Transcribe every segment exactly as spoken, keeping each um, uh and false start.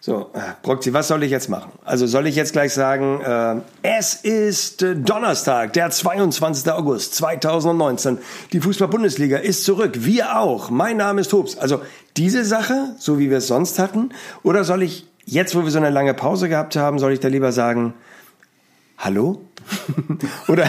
So, äh, Broxy, was soll ich jetzt machen? Also soll ich jetzt gleich sagen, äh, es ist äh, Donnerstag, der zweiundzwanzigster August zweitausendneunzehn. Die Fußball-Bundesliga ist zurück. Wir auch. Mein Name ist Hobbs. Also diese Sache, so wie wir es sonst hatten, oder soll ich jetzt, wo wir so eine lange Pause gehabt haben, soll ich da lieber sagen, hallo? Oder...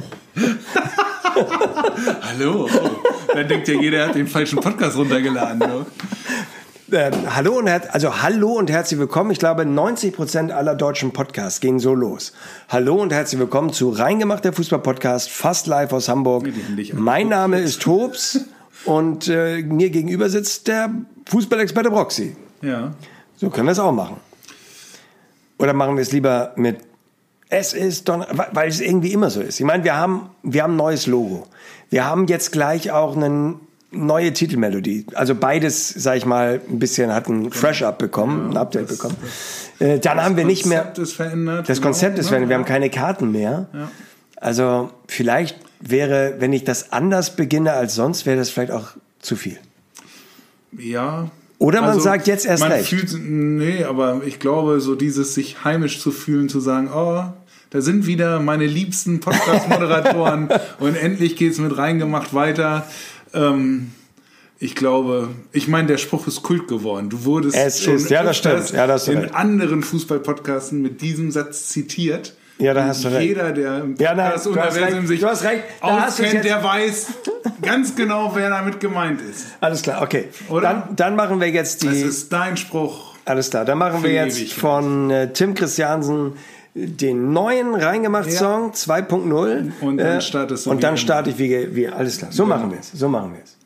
Hallo? Oh. Dann denkt ja jeder, er hat den falschen Podcast runtergeladen. Ne? Äh, hallo und her- also hallo und herzlich willkommen. Ich glaube, neunzig Prozent aller deutschen Podcasts gehen so los. Hallo und herzlich willkommen zu Reingemacht, der Fußball-Podcast, fast live aus Hamburg. Mein Name ist Hobbs und äh, mir gegenüber sitzt der Fußballexperte Broxy. Ja. So können wir es auch machen. Oder machen wir es lieber mit Es ist Donner, weil es irgendwie immer so ist. Ich meine, wir haben, wir haben ein neues Logo. Wir haben jetzt gleich auch eine neue Titelmelodie. Also beides, sag ich mal, ein bisschen hat ein Fresh-Up bekommen, ja, ein Update das, bekommen. Äh, dann haben wir nicht mehr... Das Konzept ist verändert. Das Konzept ist verändert. Wir ja. haben keine Karten mehr. Ja. Also vielleicht wäre, wenn ich das anders beginne als sonst, wäre das vielleicht auch zu viel. Ja... Oder man also, sagt jetzt erst man recht. Fühlt, nee, aber ich glaube, so dieses sich heimisch zu fühlen, zu sagen, oh, da sind wieder meine liebsten Podcast-Moderatoren und endlich geht's mit Reingemacht weiter. Ähm, ich glaube, ich meine, der Spruch ist Kult geworden. Du wurdest es schon ist, ja, das stimmt. Ja, das in recht. anderen Fußball-Podcasten mit diesem Satz zitiert. Ja, da hast du recht. Jeder, der im Ja, nein, du hast recht. sich Du hast recht. Da hast auskennt, du's jetzt- der weiß ganz genau, wer damit gemeint ist. Alles klar, okay. Oder? Dann, dann machen wir jetzt die... Das ist dein Spruch. Alles klar, dann machen wir Für jetzt Ewigkeit. von äh, Tim Christiansen den neuen Reingemacht-Song Ja. zwei Punkt null. Und dann startest du Und dann wie starte ich wie, wie... Alles klar, so Genau. machen wir es. So machen wir es.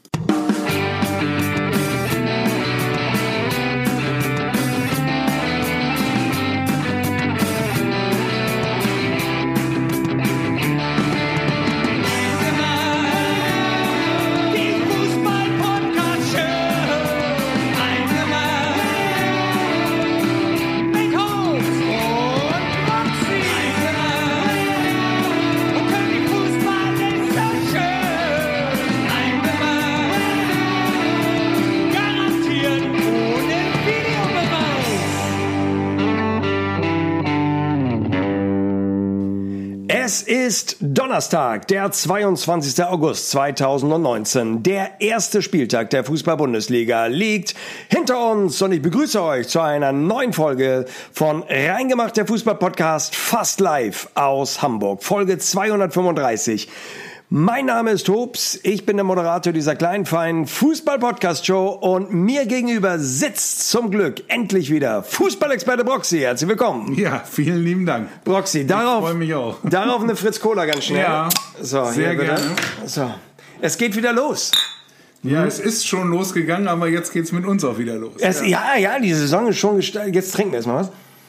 Es ist Donnerstag, der zweiundzwanzigster August zweitausendneunzehn. Der erste Spieltag der Fußball-Bundesliga liegt hinter uns und ich begrüße euch zu einer neuen Folge von Reingemacht, der Fußball-Podcast, fast live aus Hamburg. Folge zweihundertfünfunddreißig. Mein Name ist Hobbs, ich bin der Moderator dieser kleinen, feinen Fußball-Podcast-Show und mir gegenüber sitzt zum Glück endlich wieder Fußballexperte Broxy. Herzlich willkommen. Ja, vielen lieben Dank. Broxy, darauf, Ich freue mich auch. darauf eine Fritz Cola ganz schnell. Ja, so, sehr hier bitte. gerne. So, es geht wieder los. Ja, es ist schon losgegangen, aber jetzt geht's mit uns auch wieder los. Es, ja. ja, die Saison ist schon gestartet. Jetzt trinken wir erstmal was.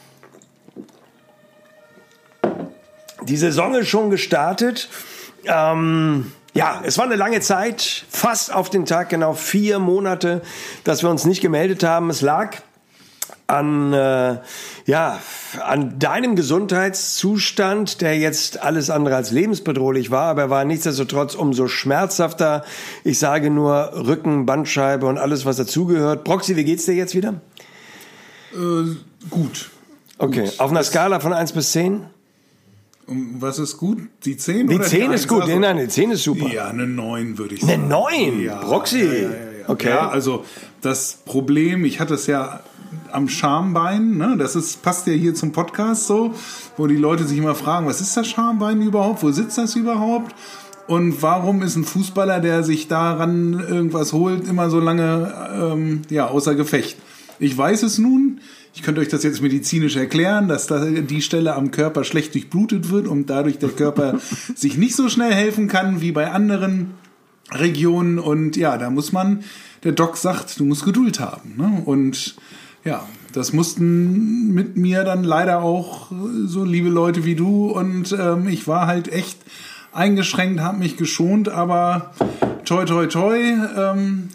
Die Saison ist schon gestartet. Ähm, ja, es war eine lange Zeit, fast auf den Tag genau vier Monate, dass wir uns nicht gemeldet haben. Es lag an, äh, ja, an deinem Gesundheitszustand, der jetzt alles andere als lebensbedrohlich war, aber er war nichtsdestotrotz umso schmerzhafter. Ich sage nur Rücken, Bandscheibe und alles, was dazugehört. Broxy, wie geht's dir jetzt wieder? Äh, gut. Okay, Gut. auf einer Skala von eins bis zehn? Um, was ist gut? Die zehn? Die oder zehn ist eins? gut, Also, nein, nein, die zehn ist super. Ja, eine neun würde ich Eine sagen. neun? Ja, Broxy? Ja, ja, ja, ja. Okay. Ja, also das Problem, ich hatte es ja am Schambein, ne? Das ist, passt ja hier zum Podcast so, wo die Leute sich immer fragen, was ist das Schambein überhaupt? Wo sitzt das überhaupt? Und warum ist ein Fußballer, der sich daran irgendwas holt, immer so lange ähm, ja, außer Gefecht? Ich weiß es nun. Ich könnte euch das jetzt medizinisch erklären, dass da die Stelle am Körper schlecht durchblutet wird und dadurch der Körper sich nicht so schnell helfen kann wie bei anderen Regionen. Und ja, da muss man, der Doc sagt, du musst Geduld haben. Ne? Und ja, das mussten mit mir dann leider auch so liebe Leute wie du. Und ähm, ich war halt echt eingeschränkt, habe mich geschont, aber toi, toi, toi, ähm, ja.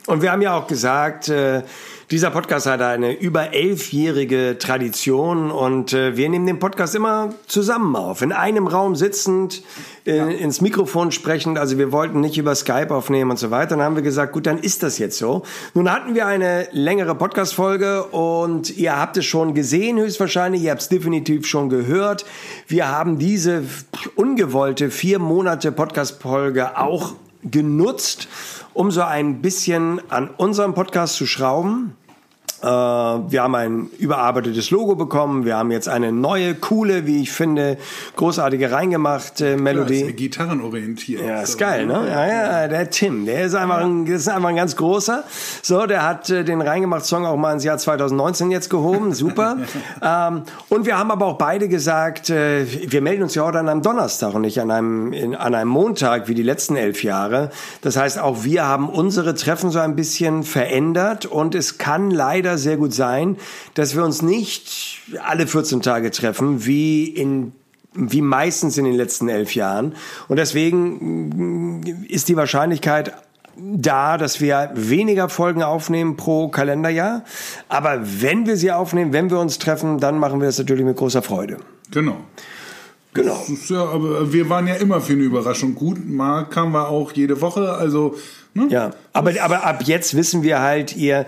Und wir haben ja auch gesagt, äh, dieser Podcast hat eine über elfjährige Tradition und äh, wir nehmen den Podcast immer zusammen auf, in einem Raum sitzend, äh, ja. ins Mikrofon sprechend. Also wir wollten nicht über Skype aufnehmen und so weiter. Dann haben wir gesagt, gut, dann ist das jetzt so. Nun hatten wir eine längere Podcast-Folge und ihr habt es schon gesehen höchstwahrscheinlich, ihr habt es definitiv schon gehört. Wir haben diese ungewollte vier Monate Podcast-Folge auch genutzt, um so ein bisschen an unserem Podcast zu schrauben. Äh, wir haben ein überarbeitetes Logo bekommen. Wir haben jetzt eine neue, coole, wie ich finde, großartige reingemachte Melodie. Ja, ist gitarrenorientiert. Ja, ist geil, ne? Ja, ja, der Tim, der ist einfach ein, das ist einfach ein ganz großer. So, der hat äh, den Reingemacht-Song auch mal ins Jahr zwanzig neunzehn jetzt gehoben. Super. ähm, und wir haben aber auch beide gesagt, äh, wir melden uns ja heute an einem Donnerstag und nicht an einem, in, an einem Montag wie die letzten elf Jahre. Das heißt, auch wir haben unsere Treffen so ein bisschen verändert und es kann leider sehr gut sein, dass wir uns nicht alle vierzehn Tage treffen, wie in wie meistens in den letzten elf Jahren. Und deswegen ist die Wahrscheinlichkeit da, dass wir weniger Folgen aufnehmen pro Kalenderjahr. Aber wenn wir sie aufnehmen, wenn wir uns treffen, dann machen wir das natürlich mit großer Freude. Genau. Genau. Das ist ja, aber wir waren ja immer für eine Überraschung gut. Mal kamen wir auch jede Woche, also ne? Ja, aber aber ab jetzt wissen wir halt, ihr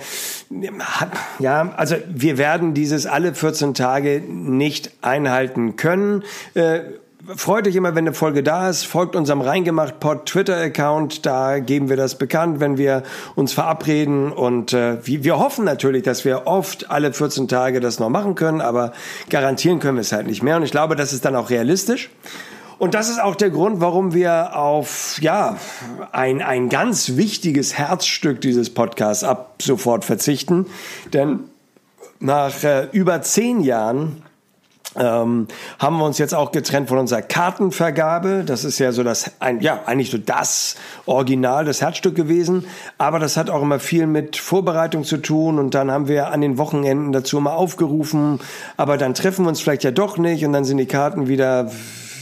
ja, also wir werden dieses alle vierzehn Tage nicht einhalten können. Äh, Freut euch immer, wenn eine Folge da ist. Folgt unserem Reingemacht-Pod Twitter-Account. Da geben wir das bekannt, wenn wir uns verabreden. Und äh, wir hoffen natürlich, dass wir oft alle vierzehn Tage das noch machen können. Aber garantieren können wir es halt nicht mehr. Und ich glaube, das ist dann auch realistisch. Und das ist auch der Grund, warum wir auf ja ein ein ganz wichtiges Herzstück dieses Podcasts ab sofort verzichten. Denn nach äh, über zehn Jahren Ähm, haben wir uns jetzt auch getrennt von unserer Kartenvergabe. Das ist ja so das, ein, ja, eigentlich so das Original, das Herzstück gewesen. Aber das hat auch immer viel mit Vorbereitung zu tun. Und dann haben wir an den Wochenenden dazu mal aufgerufen. Aber dann treffen wir uns vielleicht ja doch nicht. Und dann sind die Karten wieder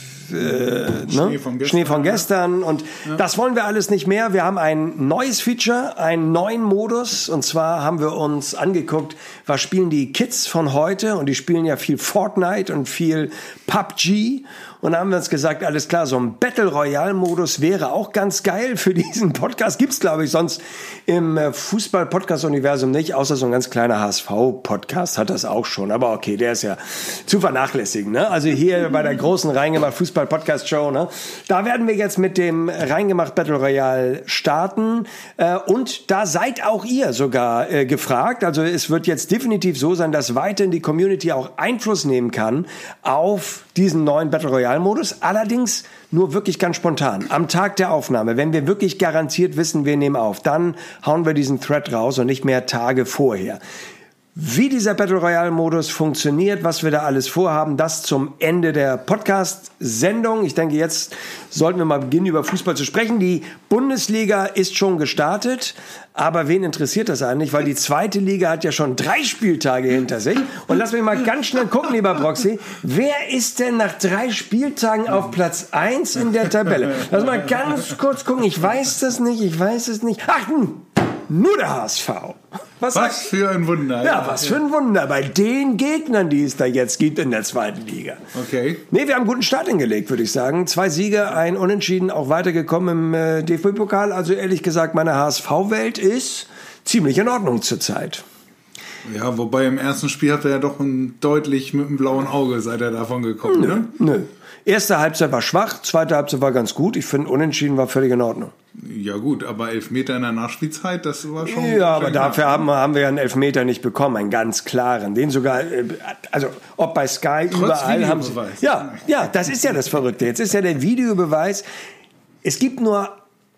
Äh, Schnee, ne? von Schnee von gestern und ja. Das wollen wir alles nicht mehr. Wir haben ein neues Feature, einen neuen Modus und zwar haben wir uns angeguckt, was spielen die Kids von heute und die spielen ja viel Fortnite und viel P U B G und da haben wir uns gesagt, alles klar, so ein Battle Royale Modus wäre auch ganz geil für diesen Podcast. Gibt's glaube ich sonst im Fußball-Podcast-Universum nicht, außer so ein ganz kleiner H S V-Podcast hat das auch schon, aber okay, der ist ja zu vernachlässigen, ne? Also hier bei der großen Reingemacht Fußball-Podcast-Show, ne? Da werden wir jetzt mit dem Reingemacht Battle Royale starten äh, und da seid auch ihr sogar äh, gefragt. Also es wird jetzt definitiv so sein, dass weiterhin die Community auch Einfluss nehmen kann auf diesen neuen Battle Royale Modus. Allerdings nur wirklich ganz spontan. Am Tag der Aufnahme, wenn wir wirklich garantiert wissen, wir nehmen auf, dann hauen wir diesen Thread raus und nicht mehr Tage vorher. Wie dieser Battle Royale Modus funktioniert, was wir da alles vorhaben, das zum Ende der Podcast-Sendung. Ich denke, jetzt sollten wir mal beginnen, über Fußball zu sprechen. Die Bundesliga ist schon gestartet, aber wen interessiert das eigentlich? Weil die zweite Liga hat ja schon drei Spieltage hinter sich. Und lass mich mal ganz schnell gucken, lieber Broxy, wer ist denn nach drei Spieltagen auf Platz eins in der Tabelle? Lass mal ganz kurz gucken, ich weiß das nicht, ich weiß es nicht. Ach, hm. Nur der H S V. Was, was für ein Wunder. Ja, was für ein Wunder. Bei den Gegnern, die es da jetzt gibt in der zweiten Liga. Okay. Nee, wir haben einen guten Start hingelegt, würde ich sagen. Zwei Siege, ein Unentschieden, auch weitergekommen im äh, D F B-Pokal. Also ehrlich gesagt, meine H S V-Welt ist ziemlich in Ordnung zurzeit. Ja, wobei im ersten Spiel hat er ja doch ein deutlich mit dem blauen Auge, seid er davon gekommen, nö, ne? Nö. Erste Halbzeit war schwach, zweite Halbzeit war ganz gut. Ich finde, Unentschieden war völlig in Ordnung. Ja gut, aber Elfmeter in der Nachspielzeit, das war schon... Ja, aber dafür haben, haben wir ja einen Elfmeter nicht bekommen, einen ganz klaren. Den sogar, also ob bei Sky, Trotz überall haben sie... Videobeweis. Ja, ja, das ist ja das Verrückte. Jetzt ist ja der Videobeweis. Es gibt nur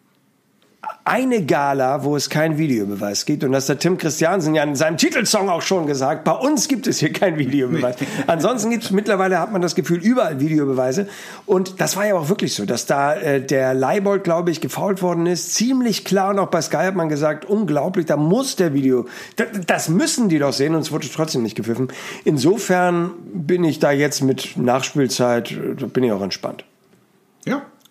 eine Gala, wo es keinen Videobeweis gibt. Und das hat der Tim Christiansen ja in seinem Titelsong auch schon gesagt. Bei uns gibt es hier keinen Videobeweis. Ansonsten gibt es mittlerweile, hat man das Gefühl, überall Videobeweise. Und das war ja auch wirklich so, dass da äh, der Leibold, glaube ich, gefoult worden ist. Ziemlich klar. Und auch bei Sky hat man gesagt, unglaublich, da muss der Video, das, das müssen die doch sehen. Und es wurde trotzdem nicht gepfiffen. Insofern bin ich da jetzt mit Nachspielzeit, da bin ich auch entspannt. Ja.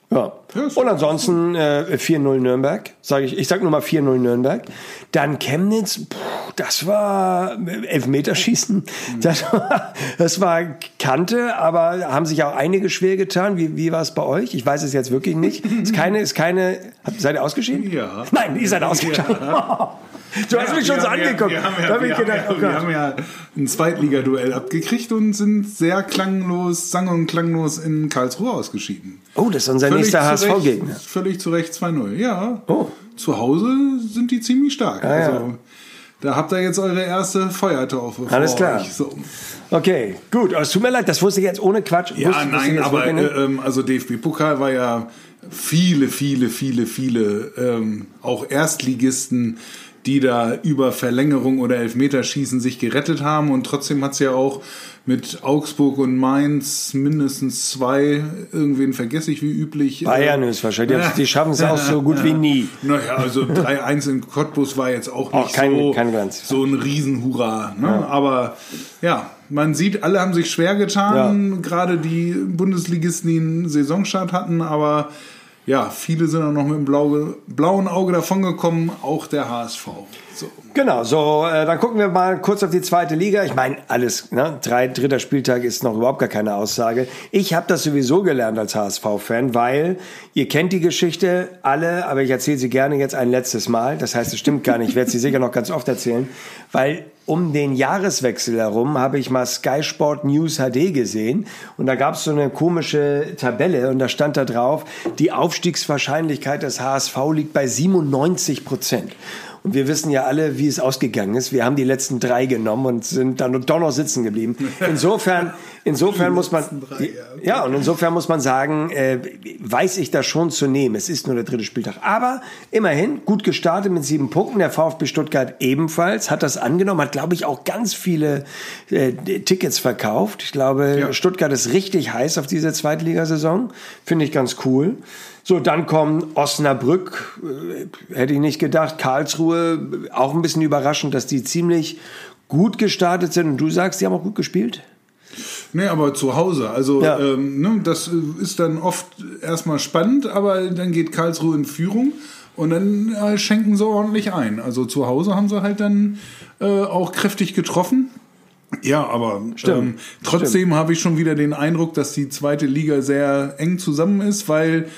Ja. Und ansonsten äh, vier null Nürnberg, sage ich. Ich sag nur mal vier null Nürnberg. Dann Chemnitz, pff, das war Elfmeterschießen. Das war, das war Kante, aber haben sich auch einige schwer getan. Wie, wie war es bei euch? Ich weiß es jetzt wirklich nicht. Ist keine, ist keine. Seid ihr ausgeschieden? Ja. Nein, ihr seid ausgeschieden. Ja. Du hast ja, mich schon so angeguckt. Wir haben ja, wir, wir, haben gedacht, ja, oh wir haben ja ein Zweitligaduell abgekriegt und sind sehr klanglos, sang- und klanglos in Karlsruhe ausgeschieden. Oh, das ist unser völlig nächster H S V-Gegner. Völlig zu Recht zwei null. Ja, oh. Zu Hause sind die ziemlich stark. Ah, also, ja. Da habt ihr jetzt eure erste Feuertaufe vor Alles klar. euch. So. Okay, gut. Aber es tut mir leid, das wusste ich jetzt ohne Quatsch. Ja, wusste, nein, aber äh, also D F B-Pokal war ja viele, viele, viele, viele ähm, auch Erstligisten, die da über Verlängerung oder Elfmeterschießen sich gerettet haben. Und trotzdem hat es ja auch mit Augsburg und Mainz mindestens zwei, irgendwen vergesse ich wie üblich. Bayern ist wahrscheinlich, die schaffen es auch so gut wie nie. Naja, also drei eins in Cottbus war jetzt auch nicht auch kein, so, kein so ein Riesenhurra. Ne? Ja. Aber ja, man sieht, alle haben sich schwer getan, ja. Gerade die Bundesligisten, die einen Saisonstart hatten, aber ja, viele sind auch noch mit dem blau, blauen Auge davongekommen, auch der H S V. So. Genau, so, äh, dann gucken wir mal kurz auf die zweite Liga. Ich meine, alles, ne? Drei, dritter Spieltag ist noch überhaupt gar keine Aussage. Ich habe das sowieso gelernt als H S V-Fan, weil ihr kennt die Geschichte alle, aber ich erzähle sie gerne jetzt ein letztes Mal. Das heißt, es stimmt gar nicht. Ich werde sie sicher noch ganz oft erzählen, weil um den Jahreswechsel herum habe ich mal Sky Sport News H D gesehen und da gab es so eine komische Tabelle und da stand da drauf, die Aufstiegswahrscheinlichkeit des H S V liegt bei siebenundneunzig Prozent. Und wir wissen ja alle, wie es ausgegangen ist. Wir haben die letzten drei genommen und sind dann doch noch sitzen geblieben. Insofern, insofern muss man, ja, und insofern muss man sagen, äh, weiß ich das schon zu nehmen. Es ist nur der dritte Spieltag. Aber immerhin gut gestartet mit sieben Punkten. Der VfB Stuttgart ebenfalls hat das angenommen, hat, glaube ich, auch ganz viele äh, Tickets verkauft. Ich glaube, ja. Stuttgart ist richtig heiß auf diese Zweitligasaison. Finde ich ganz cool. So, dann kommen Osnabrück, äh, hätte ich nicht gedacht, Karlsruhe, auch ein bisschen überraschend, dass die ziemlich gut gestartet sind. Und du sagst, die haben auch gut gespielt? Nee, aber zu Hause. Also ja. ähm, ne, das ist dann oft erstmal spannend, aber dann geht Karlsruhe in Führung und dann äh, schenken sie ordentlich ein. Also zu Hause haben sie halt dann äh, auch kräftig getroffen. Ja, aber ähm, trotzdem habe ich schon wieder den Eindruck, dass die zweite Liga sehr eng zusammen ist, weil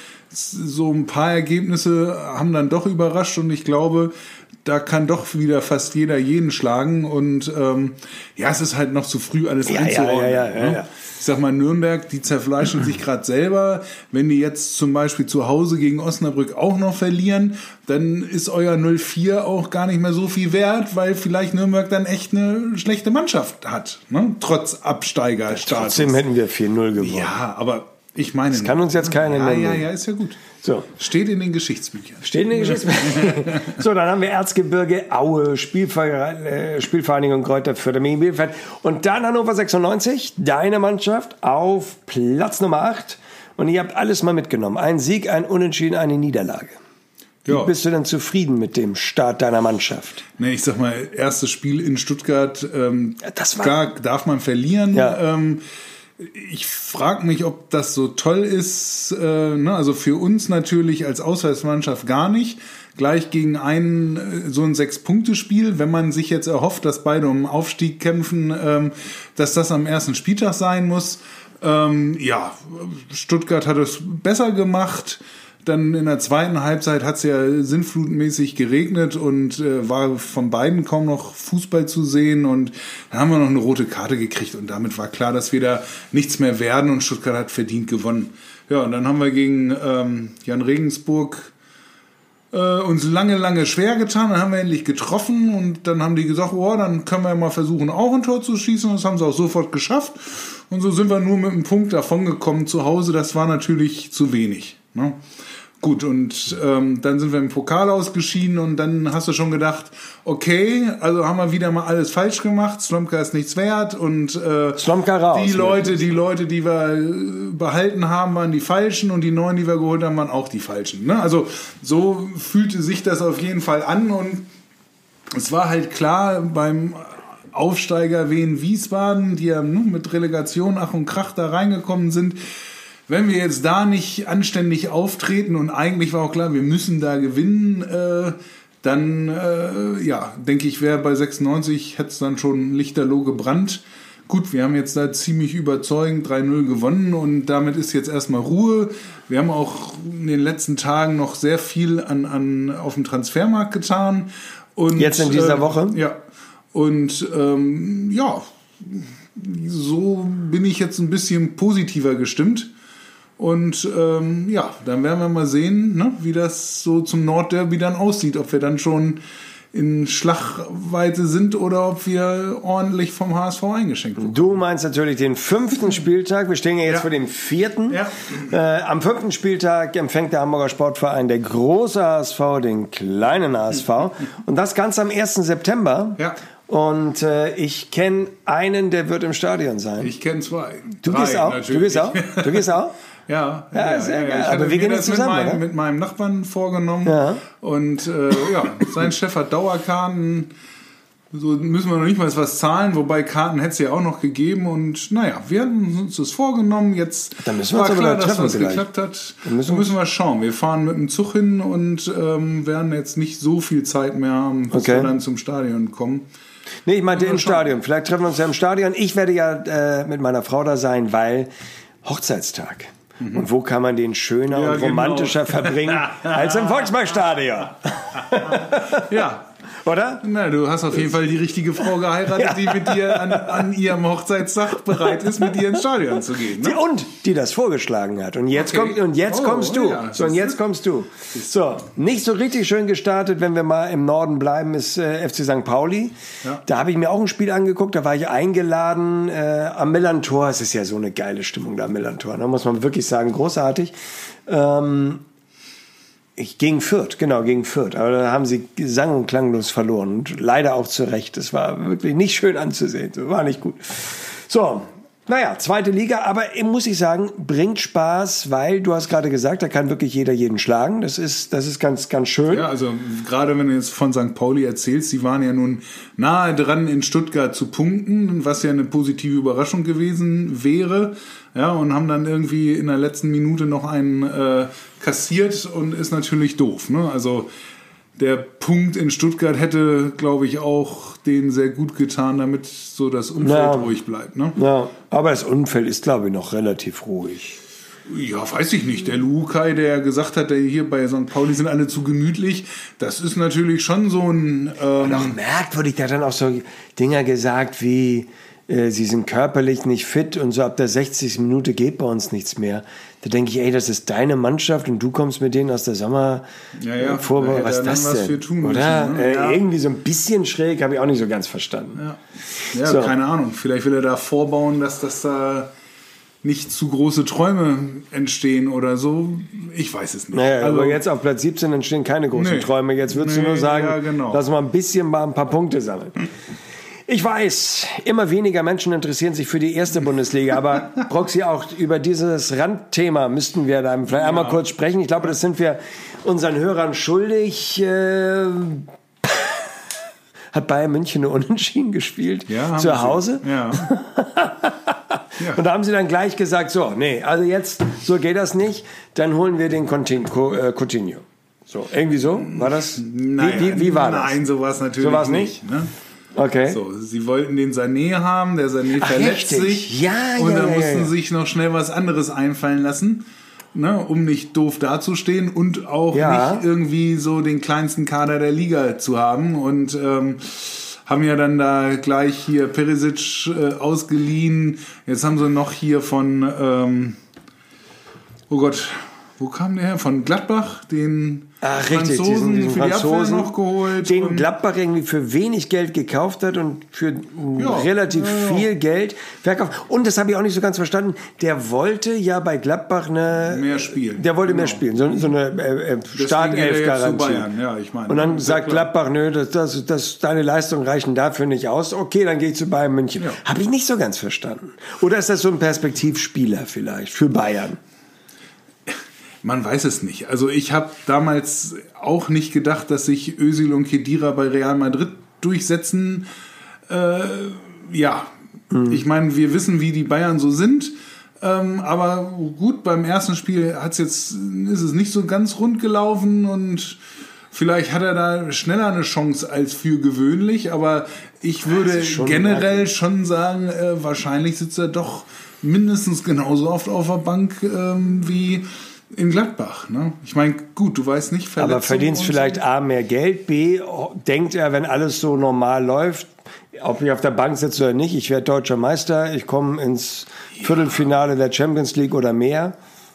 so ein paar Ergebnisse haben dann doch überrascht und ich glaube, da kann doch wieder fast jeder jeden schlagen und ähm, ja, es ist halt noch zu früh, alles ja, einzuordnen. Ja, ja, ja, ne? ja. Ich sag mal, Nürnberg, die zerfleischen sich gerade selber. Wenn die jetzt zum Beispiel zu Hause gegen Osnabrück auch noch verlieren, dann ist euer null vier auch gar nicht mehr so viel wert, weil vielleicht Nürnberg dann echt eine schlechte Mannschaft hat, ne? Trotz Absteigerstatus. Trotzdem hätten wir vier null gewonnen. Ja, aber ich meine... Das kann uns jetzt keiner ja, nennen. Ja, ja, ist ja gut. So. Steht in den Geschichtsbüchern. Steht in den Geschichtsbüchern. So, dann haben wir Erzgebirge, Aue, Spielver- äh, Spielvereinigung Kräuter Fürth, Bielefeld. Und dann Hannover sechsundneunzig, deine Mannschaft auf Platz Nummer acht. Und ihr habt alles mal mitgenommen. Ein Sieg, ein Unentschieden, eine Niederlage. Wie ja. bist du denn zufrieden mit dem Start deiner Mannschaft? Nee, ich sag mal, erstes Spiel in Stuttgart, ähm, das war gar, darf man verlieren. Ja. Ähm, Ich frage mich, ob das so toll ist. Äh, ne? Also für uns natürlich als Auswärtsmannschaft gar nicht. Gleich gegen einen so ein Sechs-Punkte-Spiel, wenn man sich jetzt erhofft, dass beide um Aufstieg kämpfen, ähm, dass das am ersten Spieltag sein muss. Ähm, ja, Stuttgart hat es besser gemacht. Dann in der zweiten Halbzeit hat es ja sinnflutmäßig geregnet und äh, war von beiden kaum noch Fußball zu sehen. Und dann haben wir noch eine rote Karte gekriegt und damit war klar, dass wir da nichts mehr werden und Stuttgart hat verdient gewonnen. Ja, und dann haben wir gegen ähm, Jan Regensburg äh, uns lange, lange schwer getan. Dann haben wir endlich getroffen und dann haben die gesagt, oh, dann können wir mal versuchen, auch ein Tor zu schießen. Und das haben sie auch sofort geschafft. Und so sind wir nur mit einem Punkt davongekommen zu Hause. Das war natürlich zu wenig, ne? Gut, und ähm, dann sind wir im Pokal ausgeschieden und dann hast du schon gedacht, okay, also haben wir wieder mal alles falsch gemacht, Slomka ist nichts wert und äh, Slomka raus, die Leute, die Leute, die wir behalten haben, waren die Falschen und die Neuen, die wir geholt haben, waren auch die Falschen. Ne? Also so fühlte sich das auf jeden Fall an und es war halt klar beim Aufsteiger Wien Wiesbaden, die ja mit Relegation Ach und Krach da reingekommen sind, wenn wir jetzt da nicht anständig auftreten und eigentlich war auch klar, wir müssen da gewinnen, äh, dann, äh, ja, denke ich, wäre bei sechsundneunzig, hätte es dann schon lichterloh gebrannt. Gut, wir haben jetzt da ziemlich überzeugend drei null gewonnen und damit ist jetzt erstmal Ruhe. Wir haben auch in den letzten Tagen noch sehr viel an, an, auf dem Transfermarkt getan. Und, jetzt in dieser äh, Woche? Ja. Und ähm, ja, so bin ich jetzt ein bisschen positiver gestimmt. Und ähm, ja, dann werden wir mal sehen, ne, wie das so zum Nordderby dann aussieht. Ob wir dann schon in Schlagweite sind oder ob wir ordentlich vom H S V eingeschenkt werden. Du meinst natürlich den fünften Spieltag. Wir stehen ja jetzt Ja. vor dem vierten. Ja. Äh, am fünften Spieltag empfängt der Hamburger Sportverein, der große H S V, den kleinen H S V. Und das Ganze am ersten September. Ja. Und äh, ich kenne einen, der wird im Stadion sein. Ich kenne zwei. Du Drei, gehst auch? natürlich. Du gehst auch? Du gehst auch? Ja, Ja, ja, sehr ja, geil. Ich Aber hatte wir mir gehen das jetzt zusammen, mit, meinem, oder? mit meinem Nachbarn vorgenommen. Ja. Und äh, ja, sein Chef hat Dauerkarten. So müssen wir noch nicht mal was zahlen, wobei Karten hätte es ja auch noch gegeben. Und naja, wir hatten uns das vorgenommen. Jetzt Dann müssen wir uns war aber klar, da dass treffen das vielleicht. geklappt hat. Dann müssen Dann wir- müssen wir schauen. Wir fahren mit dem Zug hin und ähm, werden jetzt nicht so viel Zeit mehr haben, bis Okay. wir dann zum Stadion kommen. Nee, ich meinte Ja, im schon. Stadion. Vielleicht treffen wir uns ja im Stadion. Ich werde ja äh, mit meiner Frau da sein, weil Hochzeitstag. Und wo kann man den schöner Ja, und genau. romantischer verbringen als im Volksparkstadion? Ja. Oder? Na, du hast auf jeden Fall die richtige Frau geheiratet, die mit dir an, an ihrem Hochzeitstag bereit ist, mit dir ins Stadion zu gehen. Die, Ne? und die das vorgeschlagen hat. Und jetzt, Okay. kommt, und jetzt Oh, kommst du. ja, so, und jetzt kommst du. So, nicht so richtig schön gestartet, wenn wir mal im Norden bleiben, ist äh, F C Sankt Pauli. Ja. Da habe ich mir auch ein Spiel angeguckt, da war ich eingeladen äh, am Millantor. Es ist ja so eine geile Stimmung da am Millantor, da muss man wirklich sagen, großartig. Ähm, Ich, gegen Fürth, genau, gegen Fürth. Aber da haben sie sang- und klanglos verloren. Und leider auch zu Recht. Das war wirklich nicht schön anzusehen. Das war nicht gut. So, naja, zweite Liga. Aber muss ich sagen, bringt Spaß, weil du hast gerade gesagt, da kann wirklich jeder jeden schlagen. Das ist, das ist ganz, ganz schön. Ja, also gerade wenn du jetzt von Sankt Pauli erzählst, sie waren ja nun nahe dran, in Stuttgart zu punkten, was ja eine positive Überraschung gewesen wäre. Ja, und haben dann irgendwie in der letzten Minute noch einen äh, kassiert und ist natürlich doof. Ne? Also der Punkt in Stuttgart hätte, glaube ich, auch denen sehr gut getan, damit so das Umfeld Ja. ruhig bleibt. Ne? Ja, aber das Umfeld ist, glaube ich, noch relativ ruhig. Ja, weiß ich nicht. Der Lukai, der gesagt hat, der hier bei Sankt Pauli sind alle zu gemütlich, das ist natürlich schon so ein... Ähm, Auch merkwürdig, der hat dann auch so Dinger gesagt wie, äh, sie sind körperlich nicht fit und so ab der sechzigsten Minute geht bei uns nichts mehr. Da denke ich, ey, das ist deine Mannschaft und du kommst mit denen aus der Sommer Ja, ja, äh, Vorbereitung. da Was hätte ist er das dann was denn? für tun Oder? müssen, ne? Äh, Ja. Irgendwie so ein bisschen schräg, habe ich auch nicht so ganz verstanden. Ja, ja So. keine Ahnung. Vielleicht will er da vorbauen, dass das da nicht zu große Träume entstehen oder so. Ich weiß es nicht. Naja, also, aber jetzt auf Platz siebzehn entstehen keine großen Nee. Träume. Jetzt würdest du Nee, nur sagen, ja, genau. lass mal ein bisschen mal ein paar Punkte sammeln. Ich weiß, immer weniger Menschen interessieren sich für die erste Bundesliga, aber Proxy, auch über dieses Randthema müssten wir da vielleicht einmal kurz sprechen. Ich glaube, das sind wir unseren Hörern schuldig. Äh, hat Bayern München eine Unentschieden gespielt? ja, haben zu sie. Hause? Ja. Und da haben sie dann gleich gesagt, so, nee, also jetzt, so geht das nicht, dann holen wir den Coutinho. äh, Coutinho. So, irgendwie so? War das? Naja, wie, wie, wie war das? Nein, so war es natürlich So war's nicht. Ne? Okay. So, sie wollten den Sané haben, der Sané Ach, verletzt richtig. sich. Ja, und ja, dann ja, mussten ja. sie sich noch schnell was anderes einfallen lassen, ne, um nicht doof dazustehen und auch Ja. nicht irgendwie so den kleinsten Kader der Liga zu haben. Und ähm, haben ja dann da gleich hier Perisic äh, ausgeliehen. Jetzt haben sie noch hier von, ähm, oh Gott, wo kam der her? Von Gladbach, den Ach, richtig, Franzosen diesen, diesen für die Abwehr Franzosen, noch geholt. den und- Gladbach irgendwie für wenig Geld gekauft hat und für Ja, relativ ja, ja. viel Geld verkauft. Und das habe ich auch nicht so ganz verstanden. Der wollte ja bei Gladbach eine Mehr spielen. Der wollte mehr Genau. spielen, so, so eine äh, äh, Deswegen geht er jetzt zu Startelf-Garantie. Bayern. Ja, ich meine, Und dann ja, sagt klar. Gladbach, nö, das, das, das, deine Leistungen reichen dafür nicht aus. Okay, dann gehe ich zu Bayern München. Ja. Habe ich nicht so ganz verstanden. Oder ist das so ein Perspektivspieler vielleicht für Bayern? Man weiß es nicht. Also ich habe damals auch nicht gedacht, dass sich Özil und Khedira bei Real Madrid durchsetzen. Äh, ja, Mhm. ich meine, wir wissen, wie die Bayern so sind. Ähm, aber gut, beim ersten Spiel hat's jetzt, ist es nicht so ganz rund gelaufen und vielleicht hat er da schneller eine Chance als für gewöhnlich, aber ich würde schon generell merken. schon sagen, äh, wahrscheinlich sitzt er doch mindestens genauso oft auf der Bank ähm, wie in Gladbach. Ne? Ich meine, gut, du weißt nicht, Verletzungen. Aber verdienst vielleicht so. A, mehr Geld, B, denkt er, wenn alles so normal läuft, ob ich auf der Bank sitze oder nicht, ich werde deutscher Meister, ich komme ins ja. Viertelfinale der Champions League oder mehr.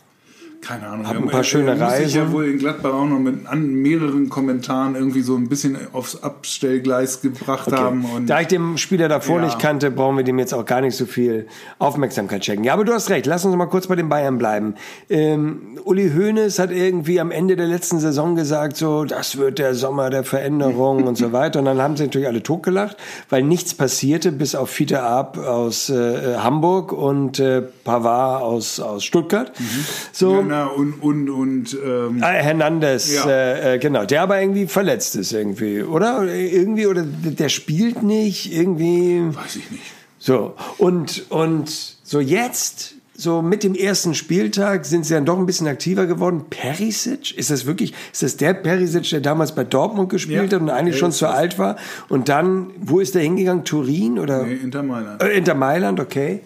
Keine Ahnung. Hab ein paar schöne Reisen. Muss ich ja wohl in Gladbach auch noch mit an mehreren Kommentaren irgendwie so ein bisschen aufs Abstellgleis gebracht okay. haben. Und da ich den Spieler davor ja. nicht kannte, brauchen wir dem jetzt auch gar nicht so viel Aufmerksamkeit schenken. Ja, aber du hast recht. Lass uns mal kurz bei den Bayern bleiben. Ähm, Uli Hoeneß hat irgendwie am Ende der letzten Saison gesagt, so, das wird der Sommer der Veränderung und so weiter. Und dann haben sie natürlich alle totgelacht, weil nichts passierte, bis auf Fiete Arp aus äh, Hamburg und äh, Pavard aus, aus Stuttgart. Mhm. So. Ja, und und und ähm, ah, Hernandez, ja. äh, genau, der aber irgendwie verletzt ist irgendwie, oder? Irgendwie, oder der spielt nicht, irgendwie. Weiß ich nicht. So, und, und so jetzt, so mit dem ersten Spieltag sind sie dann doch ein bisschen aktiver geworden. Perisic, ist das wirklich, ist das der Perisic, der damals bei Dortmund gespielt ja, hat und eigentlich schon zu alt war? Und dann, wo ist der hingegangen? Turin oder? Nee, Inter Mailand. Äh, Inter Mailand, okay.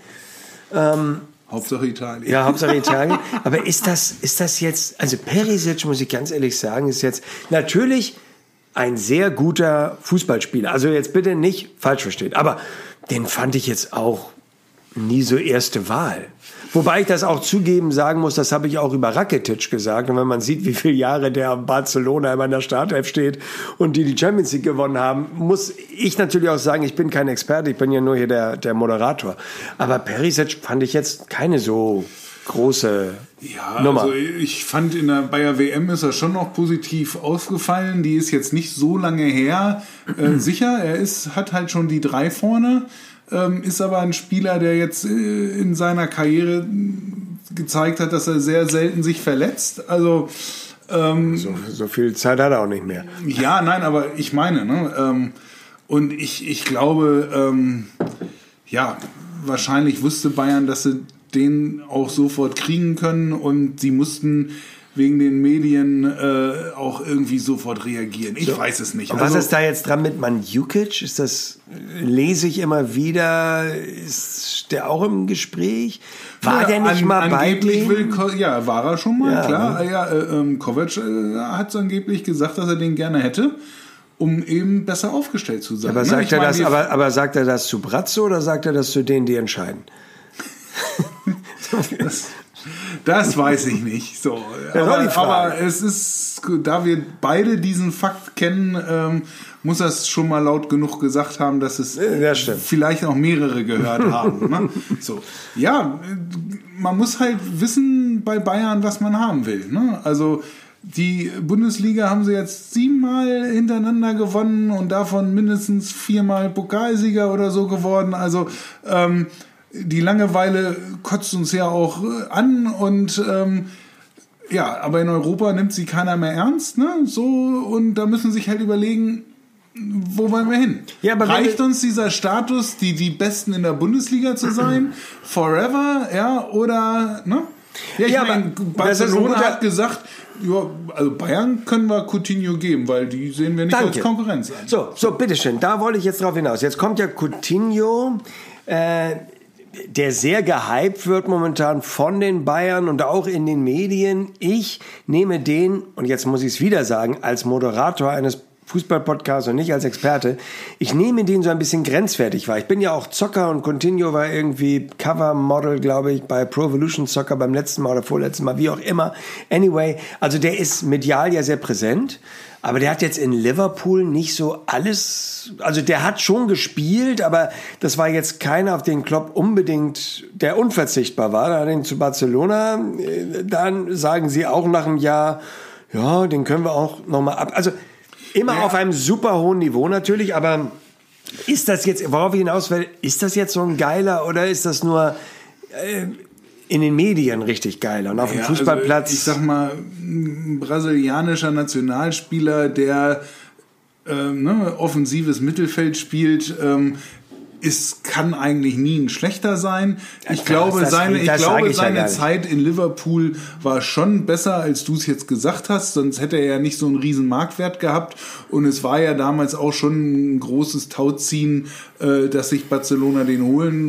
Ähm, Hauptsache Italien. Ja, Hauptsache Italien. Aber ist das, ist das jetzt, also Perisic, muss ich ganz ehrlich sagen, ist jetzt natürlich ein sehr guter Fußballspieler. Also jetzt bitte nicht falsch verstehen. Aber den fand ich jetzt auch nie so erste Wahl. Wobei ich das auch zugeben sagen muss, das habe ich auch über Rakitic gesagt. Und wenn man sieht, wie viele Jahre der Barcelona immer in der Startelf steht und die die Champions League gewonnen haben, muss ich natürlich auch sagen, ich bin kein Experte, ich bin ja nur hier der, der Moderator. Aber Perisic fand ich jetzt keine so große ja, Nummer. Also ich fand, in der Bayer W M ist er schon noch positiv ausgefallen. Die ist jetzt nicht so lange her. Äh, sicher, er ist, hat halt schon die drei vorne. Ähm, ist aber ein Spieler, der jetzt äh, in seiner Karriere gezeigt hat, dass er sehr selten sich verletzt. Also ähm, so, so viel Zeit hat er auch nicht mehr. Ja, nein, aber ich meine, ne, ähm, und ich, ich glaube, ähm, ja, wahrscheinlich wusste Bayern, dass sie den auch sofort kriegen können und sie mussten wegen den Medien äh, auch irgendwie sofort reagieren. Ich so. weiß es nicht. Und also, was ist da jetzt dran mit Mandzukic? Ist das, lese ich immer wieder, ist der auch im Gespräch? War ja, der nicht an, mal bei will, Ja, war er schon mal, ja, klar. Ne? Ja, äh, ähm, Kovac äh, hat angeblich gesagt, dass er den gerne hätte, um eben besser aufgestellt zu sein. Aber, ne? sagt, ich er mein, das, aber, aber sagt er das zu Brazzo oder sagt er das zu denen, die entscheiden? das, das weiß ich nicht. So, ja, aber, aber es ist, da wir beide diesen Fakt kennen, ähm, muss er es schon mal laut genug gesagt haben, dass es ja, vielleicht auch mehrere gehört haben. Ne? So, ja, man muss halt wissen bei Bayern, was man haben will. Ne? Also die Bundesliga haben sie jetzt siebenmal hintereinander gewonnen und davon mindestens viermal Pokalsieger oder so geworden. Also ähm, die Langeweile kotzt uns ja auch an und ähm, ja, aber in Europa nimmt sie keiner mehr ernst, ne? So, und da müssen sich halt überlegen, wo wollen wir hin? Ja, aber reicht uns dieser Status, die die Besten in der Bundesliga zu sein, forever, ja, oder ne? Ja, ich ja, meine, Barcelona hat gesagt, ja, also Bayern können wir Coutinho geben, weil die sehen wir nicht Danke. als Konkurrenz an. So, so, bitteschön, da wollte ich jetzt drauf hinaus. Jetzt kommt ja Coutinho, äh, der sehr gehypt wird momentan von den Bayern und auch in den Medien. Ich nehme den, und jetzt muss ich es wieder sagen, als Moderator eines Fußballpodcasts und nicht als Experte, ich nehme den so ein bisschen grenzwertig wahr. Ich bin ja auch Zocker und Coutinho war irgendwie Covermodel, glaube ich, bei Pro Evolution Soccer beim letzten Mal oder vorletzten Mal, wie auch immer. Anyway, also der ist medial ja sehr präsent. Aber der hat jetzt in Liverpool nicht so alles, also der hat schon gespielt, aber das war jetzt keiner, auf den Klopp unbedingt, der unverzichtbar war. Da hat ihn zu Barcelona, dann sagen sie auch nach einem Jahr, ja, den können wir auch nochmal ab, also immer ja. auf einem super hohen Niveau natürlich, aber ist das jetzt, worauf ich hinaus will, ist das jetzt so ein geiler oder ist das nur äh, in den Medien richtig geiler und auf dem ja, Fußballplatz? Also ich sag mal, ein brasilianischer Nationalspieler, der äh, ne, offensives Mittelfeld spielt, ähm, es kann eigentlich nie ein schlechter sein. Ich Ja, glaube, das- seine, ich das sag glaube, ich ja seine gar nicht. Zeit in Liverpool war schon besser, als du es jetzt gesagt hast. Sonst hätte er ja nicht so einen riesen Marktwert gehabt. Und es war ja damals auch schon ein großes Tauziehen, äh, dass sich Barcelona den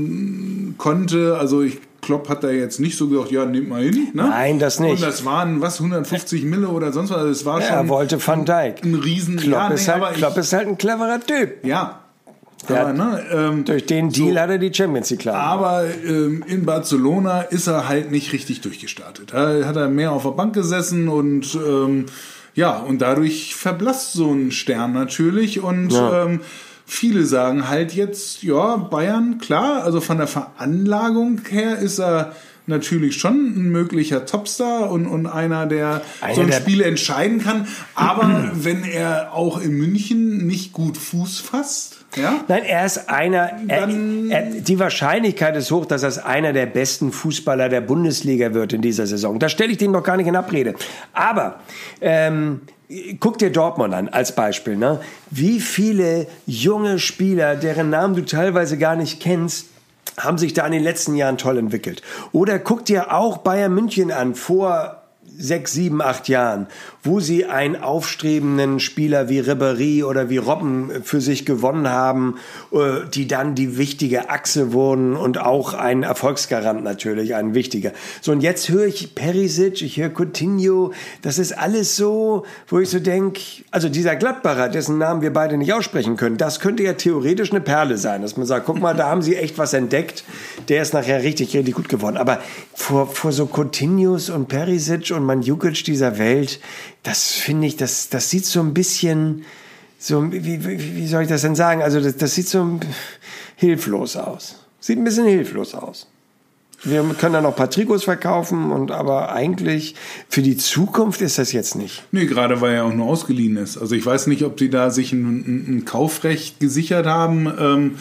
holen konnte. Also ich Klopp hat da jetzt nicht so gesagt, ja, nehmt mal hin. Ne? Nein, das nicht. Und das waren, was, hundertfünfzig Mille oder sonst was. Also es war Ja, schon er wollte Van Dijk. ein riesen... Klopp, ja, ist, nee, halt, aber Klopp ich, ist halt ein cleverer Typ. ja, Der aber, hat- ne, ähm, Durch den Deal hat er die Champions League klar. aber ähm, in Barcelona ist er halt nicht richtig durchgestartet. Da hat er mehr auf der Bank gesessen und ähm, ja, und dadurch verblasst so ein Stern natürlich. Und Ja. ähm, viele sagen halt jetzt, ja, Bayern, klar, also von der Veranlagung her ist er natürlich schon ein möglicher Topstar und, und einer, der Einer so ein der- Spiel entscheiden kann. Aber wenn er auch in München nicht gut Fuß fasst, ja, Nein, er ist einer. Er, Dann- er, die Wahrscheinlichkeit ist hoch, dass er einer der besten Fußballer der Bundesliga wird in dieser Saison. Da stelle ich dem noch gar nicht in Abrede. Aber ähm, guck dir Dortmund an als Beispiel. Ne? Wie viele junge Spieler, deren Namen du teilweise gar nicht kennst, haben sich da in den letzten Jahren toll entwickelt. Oder guck dir auch Bayern München an vor sechs, sieben, acht Jahren, wo sie einen aufstrebenden Spieler wie Ribéry oder wie Robben für sich gewonnen haben, äh, die dann die wichtige Achse wurden und auch ein Erfolgsgarant natürlich, ein wichtiger. So, und jetzt höre ich Perisic, ich höre Coutinho, das ist alles so, wo ich so denke, also dieser Gladbacher, dessen Namen wir beide nicht aussprechen können, das könnte ja theoretisch eine Perle sein, dass man sagt, guck mal, da haben sie echt was entdeckt, der ist nachher richtig, richtig gut geworden. Aber vor, vor so Coutinhos und Perisic und Mandzukic dieser Welt, das finde ich, das, das sieht so ein bisschen, so, wie, wie, wie soll ich das denn sagen? Also das, das sieht so hilflos aus. Sieht ein bisschen hilflos aus. Wir können da noch ein paar Trikots verkaufen, und aber eigentlich für die Zukunft ist das jetzt nicht. Nee, gerade weil er auch nur ausgeliehen ist. Also ich weiß nicht, ob die da sich ein, ein, ein Kaufrecht gesichert haben. Ähm,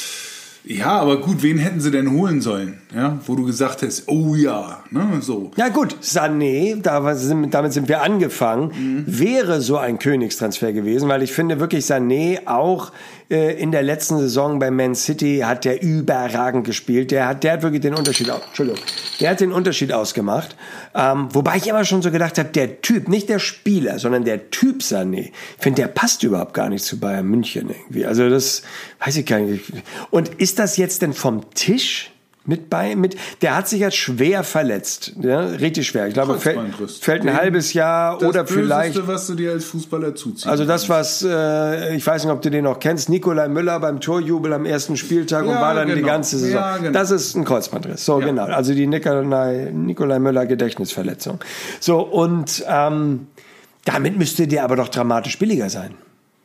ja, aber gut, wen hätten sie denn holen sollen? Ja, wo du gesagt hast, oh ja, ne, so. Ja gut, Sané, da sind, damit sind wir angefangen, mhm. wäre so ein Königstransfer gewesen, weil ich finde wirklich Sané auch äh, in der letzten Saison bei Man City hat der überragend gespielt. Der hat, der hat wirklich den Unterschied, aus, Entschuldigung, der hat den Unterschied ausgemacht. Ähm, wobei ich immer schon so gedacht habe, der Typ, nicht der Spieler, sondern der Typ Sané, ich finde, der passt überhaupt gar nicht zu Bayern München irgendwie. Also das weiß ich gar nicht. Und ist das jetzt denn vom Tisch? Mit bei, mit, der hat sich jetzt schwer verletzt, ja, richtig schwer. Ich glaube, fällt, fällt ein halbes Jahr das oder Böseste, vielleicht. was du dir als Fußballer zuziehst. Also das, was, äh, ich weiß nicht, ob du den noch kennst, Nikolai Müller beim Torjubel am ersten Spieltag Ja, und war dann genau. die ganze Saison. Ja, genau. Das ist ein Kreuzbandriss. So, Ja. genau. Also die Nikolai, Nikolai Müller Gedächtnisverletzung. So, und ähm, damit müsste der aber doch dramatisch billiger sein.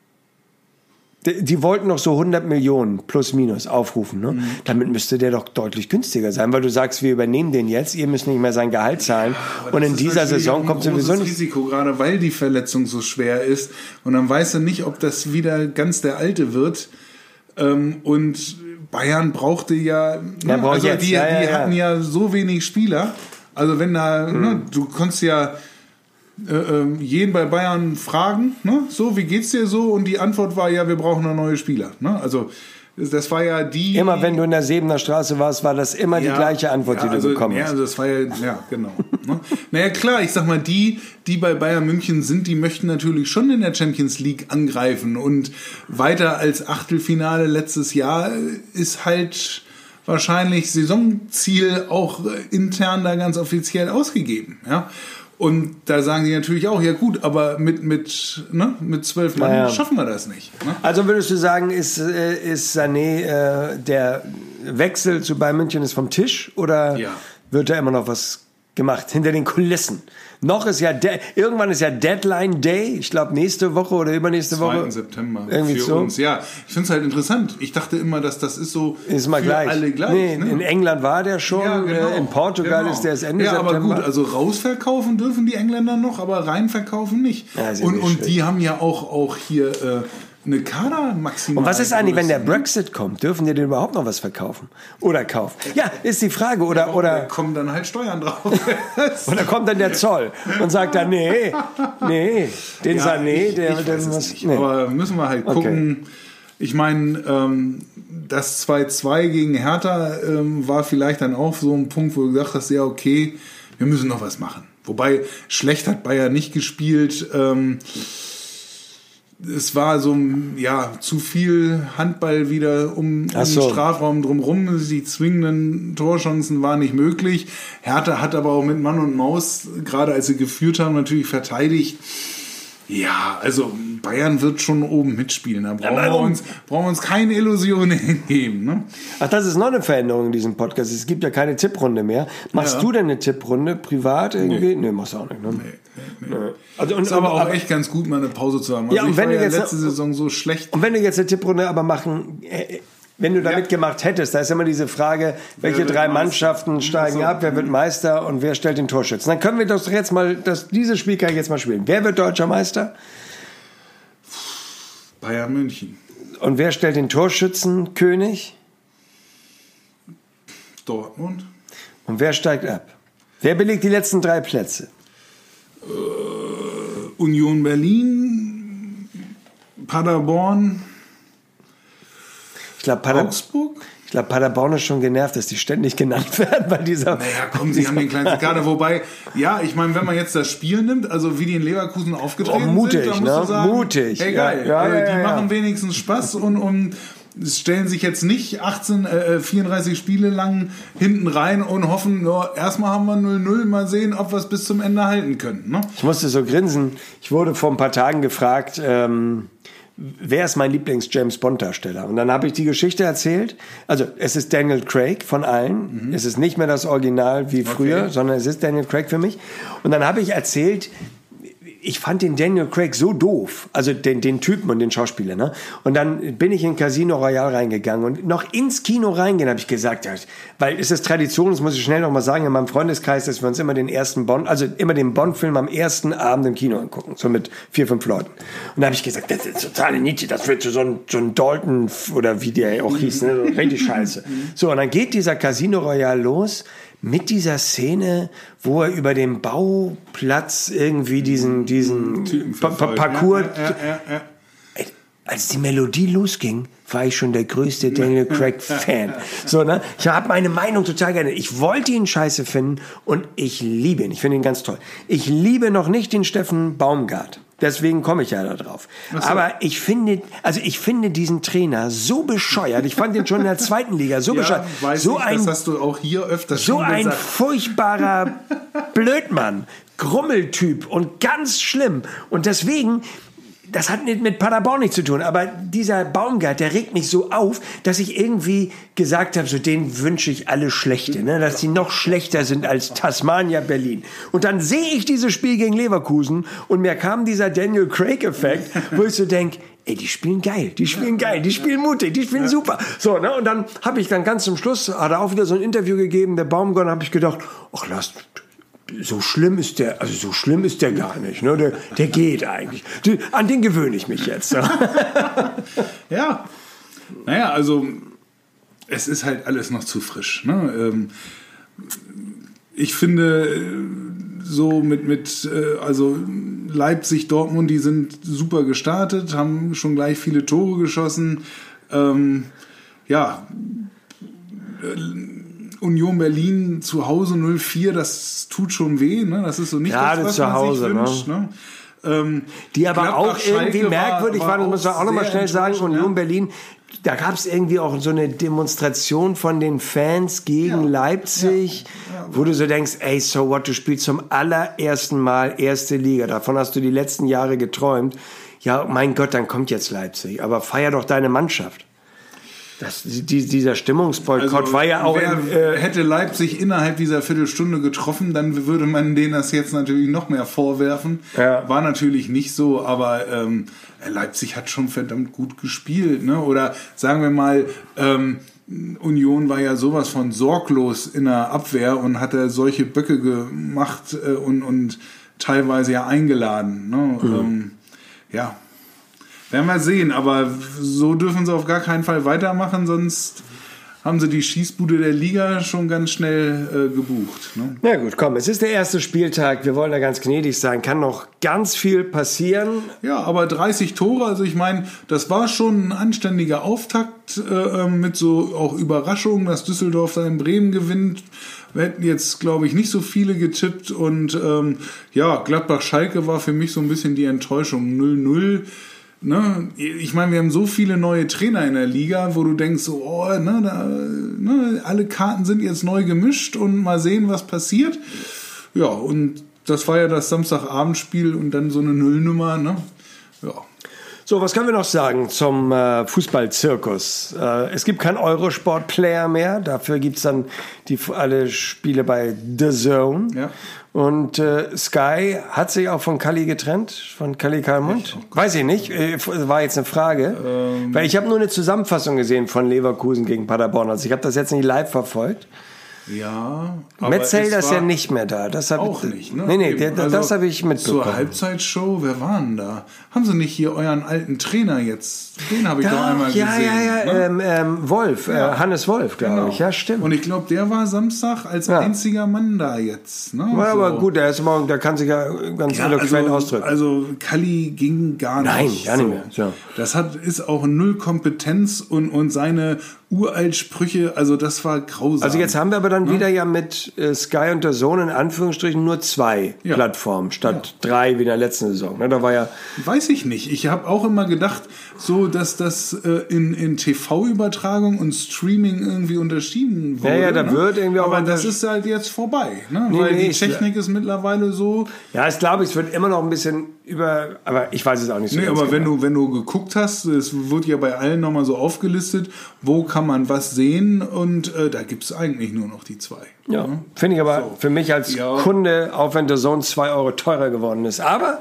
Die wollten noch so hundert Millionen plus minus aufrufen. Ne? Mhm. Damit müsste der doch deutlich günstiger sein, weil du sagst, wir übernehmen den jetzt, ihr müsst nicht mehr sein Gehalt zahlen. Ja, und in dieser Saison kommt sowieso nicht. Risiko, gerade weil die Verletzung so schwer ist. Und dann weißt du nicht, ob das wieder ganz der Alte wird. Und Bayern brauchte ja, ja ne, also jetzt. die, ja, ja, die ja. hatten ja so wenig Spieler. Also wenn da, mhm. ne, du konntest ja Äh, jeden bei Bayern fragen, ne? So, wie geht's dir so? Und die Antwort war, ja, wir brauchen noch neue Spieler. Ne? Also das war ja die... Immer wenn du in der Sebener Straße warst, war das immer ja, die gleiche Antwort, ja, die also, du bekommen ja, hast. Also das war ja, ja, genau. ne? Naja, klar, ich sag mal, die, die bei Bayern München sind, die möchten natürlich schon in der Champions League angreifen. Und weiter als Achtelfinale letztes Jahr ist halt wahrscheinlich Saisonziel auch intern da ganz offiziell ausgegeben. Ja. Und da sagen die natürlich auch, ja gut, aber mit, mit, ne, mit zwölf Mann naja. schaffen wir das nicht. Ne? Also würdest du sagen, ist, ist Sané, äh, der Wechsel zu Bayern München ist vom Tisch, oder ja. wird da immer noch was gemacht hinter den Kulissen? Noch ist ja, De- irgendwann ist ja Deadline Day, ich glaube nächste Woche oder übernächste Woche. zweiten September Irgendwie für so. uns. Ja, ich finde es halt interessant. Ich dachte immer, dass das ist so ist mal für gleich. alle gleich. Nee, ne? In England war der schon, ja, genau, in Portugal genau. ist der das Ende ja, September. Ja, aber gut, also rausverkaufen dürfen die Engländer noch, aber reinverkaufen nicht. Ja, und und die haben ja auch, auch hier äh, eine Kader-Maximal. Und was ist eigentlich, wenn der Brexit kommt? Dürfen die denn überhaupt noch was verkaufen? Oder kaufen? Ja, ist die Frage. Oder, ja, oder da kommen dann halt Steuern drauf. Oder kommt dann der Zoll und sagt dann, nee, nee, den ja, Sané, ich, der... ich der weiß es was, nicht. Nee. Aber müssen wir halt gucken. ich meine, ähm, das zwei zwei gegen Hertha ähm, war vielleicht dann auch so ein Punkt, wo du gesagt hast, ja okay, wir müssen noch was machen. Wobei, schlecht hat Bayern nicht gespielt. Ähm, es war so, ja, zu viel Handball wieder um, um so. den Strafraum drumherum. Die zwingenden Torchancen waren nicht möglich. Hertha hat aber auch mit Mann und Maus, gerade als sie geführt haben, natürlich verteidigt. Ja, also Bayern wird schon oben mitspielen. Da brauchen, wir uns, brauchen wir uns keine Illusionen hingeben. Ne? Ach, das ist noch eine Veränderung in diesem Podcast. Es gibt ja keine Tipprunde mehr. Machst ja. du denn eine Tipprunde privat irgendwie? Nee, nee machst du auch nicht. Ne? Nee, nee, nee. Also, und, ist aber auch aber, echt ganz gut, mal eine Pause zu haben. Also ja, und ich wenn war du ja jetzt letzte Saison so schlecht. Und wenn du jetzt eine Tipprunde aber machen... Äh, Wenn du da ja. mitgemacht hättest, da ist immer diese Frage, welche drei Mannschaften steigen ab, wer wird Meister und wer stellt den Torschützen. Dann können wir doch jetzt mal, das, dieses Spiel kann ich jetzt mal spielen. Wer wird deutscher Meister? Bayern München. Und wer stellt den Torschützenkönig? Dortmund. Und wer steigt ab? Wer belegt die letzten drei Plätze? Äh, Union Berlin, Paderborn, Ich glaube, Pader Augsburg? Ich glaube, Paderborn ist schon genervt, dass die ständig genannt werden, weil dieser... Naja, komm, sie haben den kleinsten Kader. Wobei, ja, ich meine, wenn man jetzt das Spiel nimmt, also wie die in Leverkusen aufgetreten oh, mutig, sind, dann musst ne? du sagen, mutig. Hey, geil, ja, ja, äh, ja, die ja. machen wenigstens Spaß und, und stellen sich jetzt nicht achtzehn, äh, vierunddreißig Spiele lang hinten rein und hoffen, nur erstmal haben wir null null, mal sehen, ob wir es bis zum Ende halten können. Ne? Ich musste so grinsen. Ich wurde vor ein paar Tagen gefragt... Ähm, wer ist mein Lieblings-James-Bond-Darsteller? Und dann habe ich die Geschichte erzählt. Also es ist Daniel Craig von allen. Mhm. Es ist nicht mehr das Original wie früher, okay. sondern es ist Daniel Craig für mich. Und dann habe ich erzählt, ich fand den Daniel Craig so doof, also den, den Typen und den Schauspieler. Ne? Und dann bin ich in Casino Royale reingegangen und noch ins Kino reingehen, habe ich gesagt, ja, weil es ist Tradition, das muss ich schnell noch mal sagen, in meinem Freundeskreis, dass wir uns immer den ersten Bond, also immer den Bond-Film am ersten Abend im Kino angucken, so mit vier, fünf Leuten. Und da habe ich gesagt, das ist totale Nietzsche, das wird so ein, so ein Dalton oder wie der auch hieß, ne? Richtig scheiße. So, und dann geht dieser Casino Royale los, mit dieser Szene, wo er über den Bauplatz irgendwie diesen, diesen pa- pa- Parcours... Ja, ja, ja, ja. Als die Melodie losging, war ich schon der größte Daniel Craig-Fan. So, ne? Ich habe meine Meinung total gerne. Ich wollte ihn scheiße finden und ich liebe ihn. Ich finde ihn ganz toll. Ich liebe noch nicht den Steffen Baumgart. Deswegen komme ich ja da drauf. So. Aber ich finde, also ich finde diesen Trainer so bescheuert. Ich fand ihn schon in der zweiten Liga so ja, bescheuert. Weiß so ich, ein, das hast du auch hier öfter so schon ein gesagt. furchtbarer Blödmann, Grummeltyp und ganz schlimm. Und deswegen, das hat nicht mit Paderborn nichts zu tun, aber dieser Baumgart, der regt mich so auf, dass ich irgendwie gesagt habe, so den wünsche ich alle Schlechte, ne? Dass die noch schlechter sind als Tasmania Berlin. Und dann sehe ich dieses Spiel gegen Leverkusen und mir kam dieser Daniel Craig-Effekt, wo ich so denke, ey, die spielen geil, die spielen geil, die spielen mutig, die spielen super. So, ne? Und dann habe ich dann ganz zum Schluss, hat er auch wieder so ein Interview gegeben, der Baumgart, habe ich gedacht, ach, lass... So schlimm ist der, also so schlimm ist der gar nicht, ne? Der, der geht eigentlich. Die, an den gewöhne ich mich jetzt. So. Ja, naja, also es ist halt alles noch zu frisch. Ne? Ähm, ich finde, so mit, mit also Leipzig, Dortmund, die sind super gestartet, haben schon gleich viele Tore geschossen. Ähm, ja, Union Berlin zu Hause null vier, das tut schon weh, ne? Das ist so nicht Gerade das, was zu man Hause, sich wünscht. Ne? Ähm, die aber Gladbach, auch irgendwie Schalke merkwürdig war, waren, das muss man auch nochmal schnell sagen, Union ja. Berlin, da gab es irgendwie auch so eine Demonstration von den Fans gegen ja. Leipzig, ja. Ja. wo du so denkst, ey, so what, du spielst zum allerersten Mal erste Liga, davon hast du die letzten Jahre geträumt. Ja, mein Gott, dann kommt jetzt Leipzig, aber feier doch deine Mannschaft. Das, die, dieser Stimmungsboykott also, war ja auch... Wer, im, äh, hätte Leipzig innerhalb dieser Viertelstunde getroffen, dann würde man denen das jetzt natürlich noch mehr vorwerfen. Ja. War natürlich nicht so, aber ähm, Leipzig hat schon verdammt gut gespielt. Ne? Oder sagen wir mal, ähm, Union war ja sowas von sorglos in der Abwehr und hat da solche Böcke gemacht äh, und, und teilweise ja eingeladen. Ne? Mhm. Ähm, ja. Werden wir sehen, aber so dürfen sie auf gar keinen Fall weitermachen, sonst haben sie die Schießbude der Liga schon ganz schnell äh, gebucht. Ne? Na gut, komm, es ist der erste Spieltag. Wir wollen da ganz gnädig sein. Kann noch ganz viel passieren. Ja, aber dreißig Tore, also ich meine, das war schon ein anständiger Auftakt äh, mit so auch Überraschungen, dass Düsseldorf da in Bremen gewinnt. Wir hätten jetzt, glaube ich, nicht so viele getippt. Und ähm, ja, Gladbach-Schalke war für mich so ein bisschen die Enttäuschung. null null. Ne? Ich meine, wir haben so viele neue Trainer in der Liga, wo du denkst, so, oh, ne, da, ne, alle Karten sind jetzt neu gemischt und mal sehen, was passiert. Ja, und das war ja das Samstagabendspiel und dann so eine Nullnummer. Ne? Ja. So, was können wir noch sagen zum äh, Fußballzirkus? Äh, es gibt keinen Eurosport-Player mehr. Dafür gibt's dann die, alle Spiele bei The Zone. Ja. Und äh, Sky hat sich auch von Kalli getrennt, von Kalli Kalmund. Weiß ich nicht, äh, war jetzt eine Frage. Ähm. Weil ich habe nur eine Zusammenfassung gesehen von Leverkusen gegen Paderborn. Also ich habe das jetzt nicht live verfolgt. Ja, aber Metzelder ist ja nicht mehr da. Das hab auch ich, nicht, ne? Nee, nee, der, also das habe ich mitbekommen. Zur Halbzeitshow, wer war denn da? Haben sie nicht hier euren alten Trainer jetzt? Den habe ich doch, doch einmal ja, gesehen. Ja, ja, ne? ähm, ähm, Wolf, ja. äh, Hannes Wolf, glaube genau. ich. Ja, stimmt. Und ich glaube, der war Samstag als ja. einziger Mann da jetzt. Ne? Ja, so. aber gut, der ist morgen, der kann sich ja ganz ja, eloquent also, ausdrücken. Also Kalli ging gar nicht. Nein, gar nicht mehr. So. Ja. Das hat, ist auch null Kompetenz und, und seine Uraltsprüche, also das war grausam. Also jetzt haben wir aber dann ja. wieder ja mit äh, Sky und der Zone in Anführungsstrichen nur zwei ja. Plattformen statt ja. drei wie in der letzten Saison. Ne, da war ja weiß ich nicht. Ich habe auch immer gedacht, so dass das äh, in, in T V-Übertragung und Streaming irgendwie unterschieden wurde. Ja, ja, da ne? wird irgendwie auch. Aber das ist halt jetzt vorbei, ne? Nee, weil nee, die Technik ist mittlerweile so. Ja, ich glaube, es wird immer noch ein bisschen über, aber ich weiß es auch nicht so. Nee, aber wenn du wenn du geguckt hast, es wird ja bei allen nochmal so aufgelistet, wo kann man was sehen und äh, da gibt es eigentlich nur noch die zwei. Ja, ne? Finde ich aber so. Für mich als ja. Kunde, auch wenn der Zone zwei Euro teurer geworden ist. Aber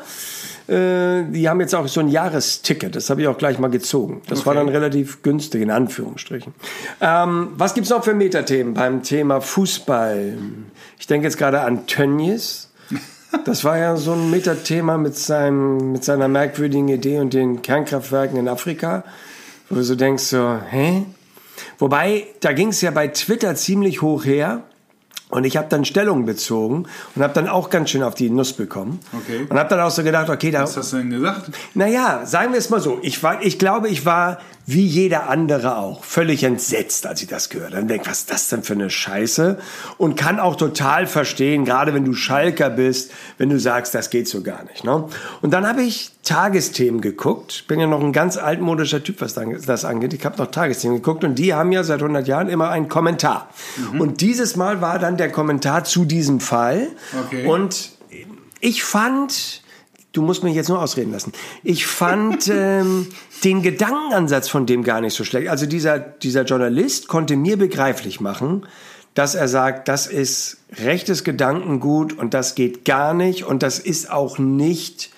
äh, die haben jetzt auch so ein Jahresticket, das habe ich auch gleich mal gezogen. Das okay. war dann relativ günstig, in Anführungsstrichen. Ähm, was gibt's noch für Metathemen beim Thema Fußball? Ich denke jetzt gerade an Tönnies. Das war ja so ein Metathema mit, seinem, mit seiner merkwürdigen Idee und den Kernkraftwerken in Afrika, wo du so denkst, so, hä? Wobei, da ging es ja bei Twitter ziemlich hoch her. Und ich habe dann Stellung bezogen und habe dann auch ganz schön auf die Nuss bekommen. Okay. Und habe dann auch so gedacht, okay, da... Was hast du denn gesagt? Naja, sagen wir es mal so. Ich, war, ich glaube, ich war, wie jeder andere auch, völlig entsetzt, als ich das gehört habe. Dann denke ich, was ist das denn für eine Scheiße? Und kann auch total verstehen, gerade wenn du Schalker bist, wenn du sagst, das geht so gar nicht. Ne? Und dann habe ich Tagesthemen geguckt. Bin ja noch ein ganz altmodischer Typ, was das angeht. Ich habe noch Tagesthemen geguckt und die haben ja seit hundert Jahren immer einen Kommentar. Mhm. Und dieses Mal war dann der Kommentar zu diesem Fall. Okay. Und ich fand, du musst mich jetzt nur ausreden lassen, ich fand ähm, den Gedankenansatz von dem gar nicht so schlecht. Also dieser, dieser Journalist konnte mir begreiflich machen, dass er sagt, das ist rechtes Gedankengut und das geht gar nicht und das ist auch nicht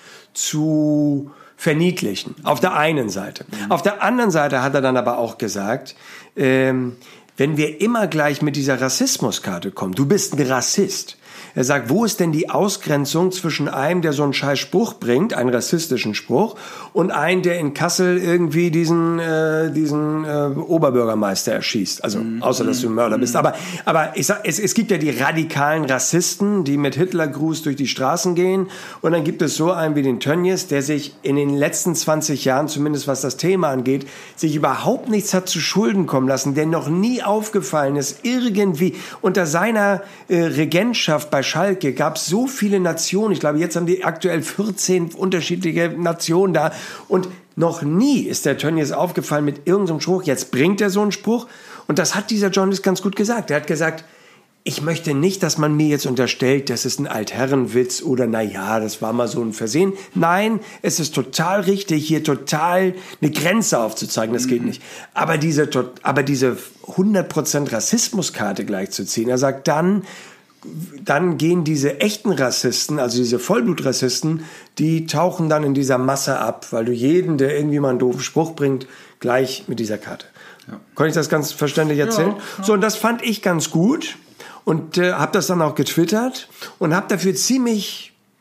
zu verniedlichen. Auf der einen Seite. Mhm. Auf der anderen Seite hat er dann aber auch gesagt, ähm, wenn wir immer gleich mit dieser Rassismuskarte kommen, du bist ein Rassist. Er sagt, wo ist denn die Ausgrenzung zwischen einem, der so einen scheiß Spruch bringt, einen rassistischen Spruch, und einem, der in Kassel irgendwie diesen äh, diesen äh, Oberbürgermeister erschießt? Also mm, außer, dass du ein Mörder mm. bist. Aber aber ich sag, es, es gibt ja die radikalen Rassisten, die mit Hitlergruß durch die Straßen gehen. Und dann gibt es so einen wie den Tönnies, der sich in den letzten zwanzig Jahren, zumindest was das Thema angeht, sich überhaupt nichts hat zu Schulden kommen lassen, der noch nie aufgefallen ist, irgendwie unter seiner äh, Regentschaft bei Schalke gab es so viele Nationen. Ich glaube, jetzt haben die aktuell vierzehn unterschiedliche Nationen da. Und noch nie ist der Tönnies aufgefallen mit irgendeinem Spruch. Jetzt bringt er so einen Spruch. Und das hat dieser Journalist ganz gut gesagt. Er hat gesagt, ich möchte nicht, dass man mir jetzt unterstellt, das ist ein Altherrenwitz oder na ja, das war mal so ein Versehen. Nein, es ist total richtig, hier total eine Grenze aufzuzeigen. Das geht nicht. Aber diese, aber diese hundert Prozent Rassismuskarte gleichzuziehen, er sagt dann, dann gehen diese echten Rassisten, also diese Vollblutrassisten, die tauchen dann in dieser Masse ab, weil du jeden, der irgendwie mal einen doofen Spruch bringt, gleich mit dieser Karte. Ja. Konnte ich das ganz verständlich erzählen? Ja, ja. So, und das fand ich ganz gut und äh, habe das dann auch getwittert und habe dafür ziemlich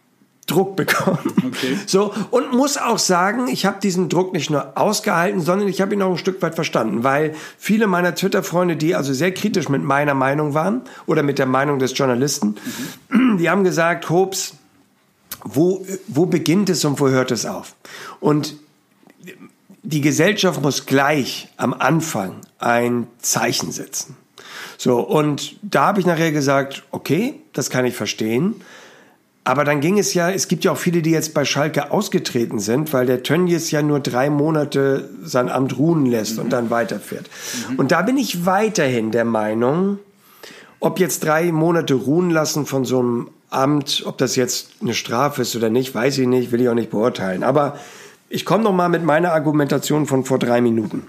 Druck bekommen. Okay. So, und muss auch sagen, ich habe diesen Druck nicht nur ausgehalten, sondern ich habe ihn auch ein Stück weit verstanden, weil viele meiner Twitter-Freunde, die also sehr kritisch mit meiner Meinung waren oder mit der Meinung des Journalisten, mhm. die haben gesagt, Hobbs, wo, wo beginnt es und wo hört es auf? Und die Gesellschaft muss gleich am Anfang ein Zeichen setzen. So, und da habe ich nachher gesagt, okay, das kann ich verstehen. Aber dann ging es ja, es gibt ja auch viele, die jetzt bei Schalke ausgetreten sind, weil der Tönnies ja nur drei Monate sein Amt ruhen lässt mhm. und dann weiterfährt. Mhm. Und da bin ich weiterhin der Meinung, ob jetzt drei Monate ruhen lassen von so einem Amt, ob das jetzt eine Strafe ist oder nicht, weiß ich nicht, will ich auch nicht beurteilen. Aber ich komme noch mal mit meiner Argumentation von vor drei Minuten.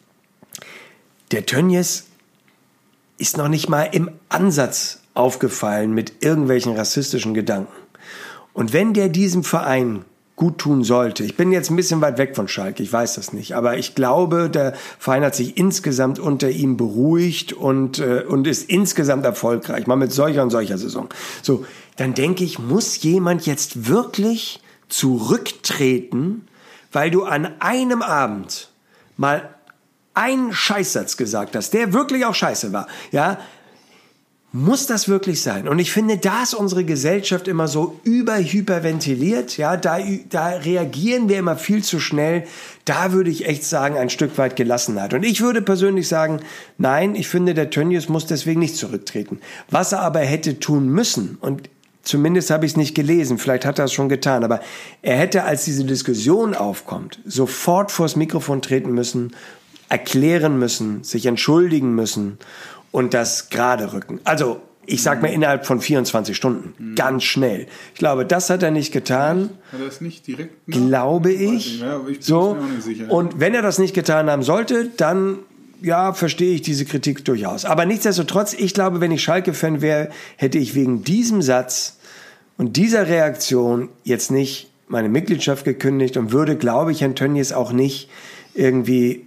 Der Tönnies ist noch nicht mal im Ansatz aufgefallen mit irgendwelchen rassistischen Gedanken. Und wenn der diesem Verein gut tun sollte, ich bin jetzt ein bisschen weit weg von Schalke, ich weiß das nicht, aber ich glaube, der Verein hat sich insgesamt unter ihm beruhigt und, äh, und ist insgesamt erfolgreich, mal mit solcher und solcher Saison. So, dann denke ich, muss jemand jetzt wirklich zurücktreten, weil du an einem Abend mal einen Scheißsatz gesagt hast, der wirklich auch scheiße war, ja, muss das wirklich sein? Und ich finde, da ist unsere Gesellschaft immer so überhyperventiliert, ja, da, da reagieren wir immer viel zu schnell. Da würde ich echt sagen, ein Stück weit Gelassenheit. Und ich würde persönlich sagen, nein, ich finde, der Tönnies muss deswegen nicht zurücktreten. Was er aber hätte tun müssen, und zumindest habe ich es nicht gelesen, vielleicht hat er es schon getan, aber er hätte, als diese Diskussion aufkommt, sofort vors Mikrofon treten müssen, erklären müssen, sich entschuldigen müssen und das gerade rücken. Also, ich sag mal innerhalb von vierundzwanzig Stunden. Mhm. Ganz schnell. Ich glaube, das hat er nicht getan. Hat er das nicht direkt? Glaube ich. Ja, ich bin so. mir auch nicht sicher. Und wenn er das nicht getan haben sollte, dann, ja, verstehe ich diese Kritik durchaus. Aber nichtsdestotrotz, ich glaube, wenn ich Schalke-Fan wäre, hätte ich wegen diesem Satz und dieser Reaktion jetzt nicht meine Mitgliedschaft gekündigt und würde, glaube ich, Herrn Tönnies auch nicht irgendwie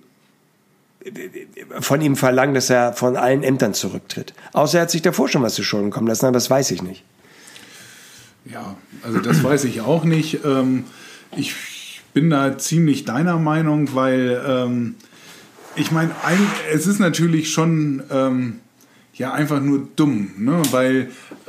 von ihm verlangen, dass er von allen Ämtern zurücktritt. Außer er hat sich davor schon was zu Schulden kommen lassen, aber das weiß ich nicht. Ja, also das weiß ich auch nicht. Ich bin da ziemlich deiner Meinung, weil ich meine, es ist natürlich schon ja einfach nur dumm, ne? Weil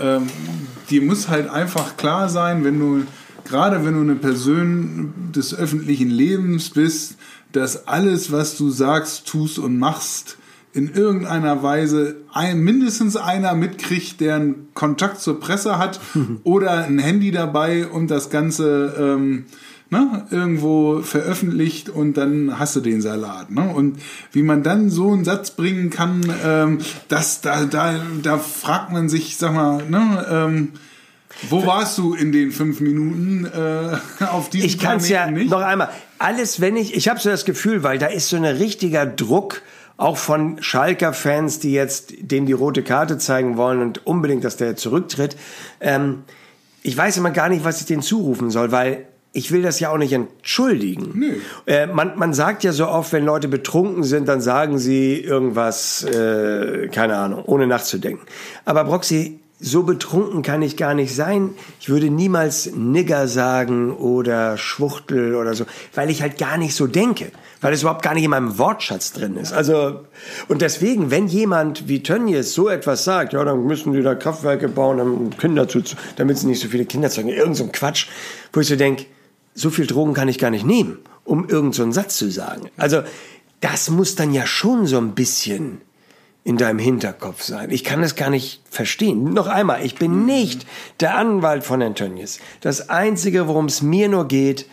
dir muss halt einfach klar sein, wenn du, gerade wenn du eine Person des öffentlichen Lebens bist, dass alles, was du sagst, tust und machst, in irgendeiner Weise ein, mindestens einer mitkriegt, der einen Kontakt zur Presse hat oder ein Handy dabei und das Ganze ähm, ne, irgendwo veröffentlicht und dann hast du den Salat. Ne? Und wie man dann so einen Satz bringen kann, ähm, das, da, da, da fragt man sich, sag mal, ne, ähm, wo warst du in den fünf Minuten äh, auf diesem Ich kann es ja nicht? Noch einmal. Alles, wenn ich, ich habe so das Gefühl, weil da ist so ein richtiger Druck, auch von Schalker-Fans, die jetzt dem die rote Karte zeigen wollen und unbedingt, dass der zurücktritt. Ähm, ich weiß immer gar nicht, was ich denen zurufen soll, weil ich will das ja auch nicht entschuldigen. Nee. Äh, man, man sagt ja so oft, wenn Leute betrunken sind, dann sagen sie irgendwas, äh, keine Ahnung, ohne nachzudenken. Aber Broxy, so betrunken kann ich gar nicht sein. Ich würde niemals Nigger sagen oder Schwuchtel oder so, weil ich halt gar nicht so denke, weil es überhaupt gar nicht in meinem Wortschatz drin ist. Also, und deswegen, wenn jemand wie Tönnies so etwas sagt, ja, dann müssen die da Kraftwerke bauen, um Kinder zu, damit sie nicht so viele Kinder zeugen, irgend so ein Quatsch, wo ich so denke, so viel Drogen kann ich gar nicht nehmen, um irgend so einen Satz zu sagen. Also, das muss dann ja schon so ein bisschen in deinem Hinterkopf sein. Ich kann das gar nicht verstehen. Noch einmal, ich bin nicht der Anwalt von Herrn Tönnies. Das Einzige, worum es mir nur geht,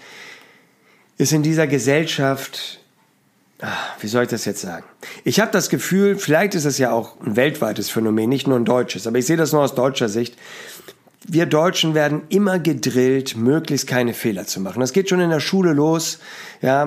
ist in dieser Gesellschaft, ach, wie soll ich das jetzt sagen? Ich habe das Gefühl, vielleicht ist es ja auch ein weltweites Phänomen, nicht nur ein deutsches, aber ich sehe das nur aus deutscher Sicht. Wir Deutschen werden immer gedrillt, möglichst keine Fehler zu machen. Das geht schon in der Schule los. Ja,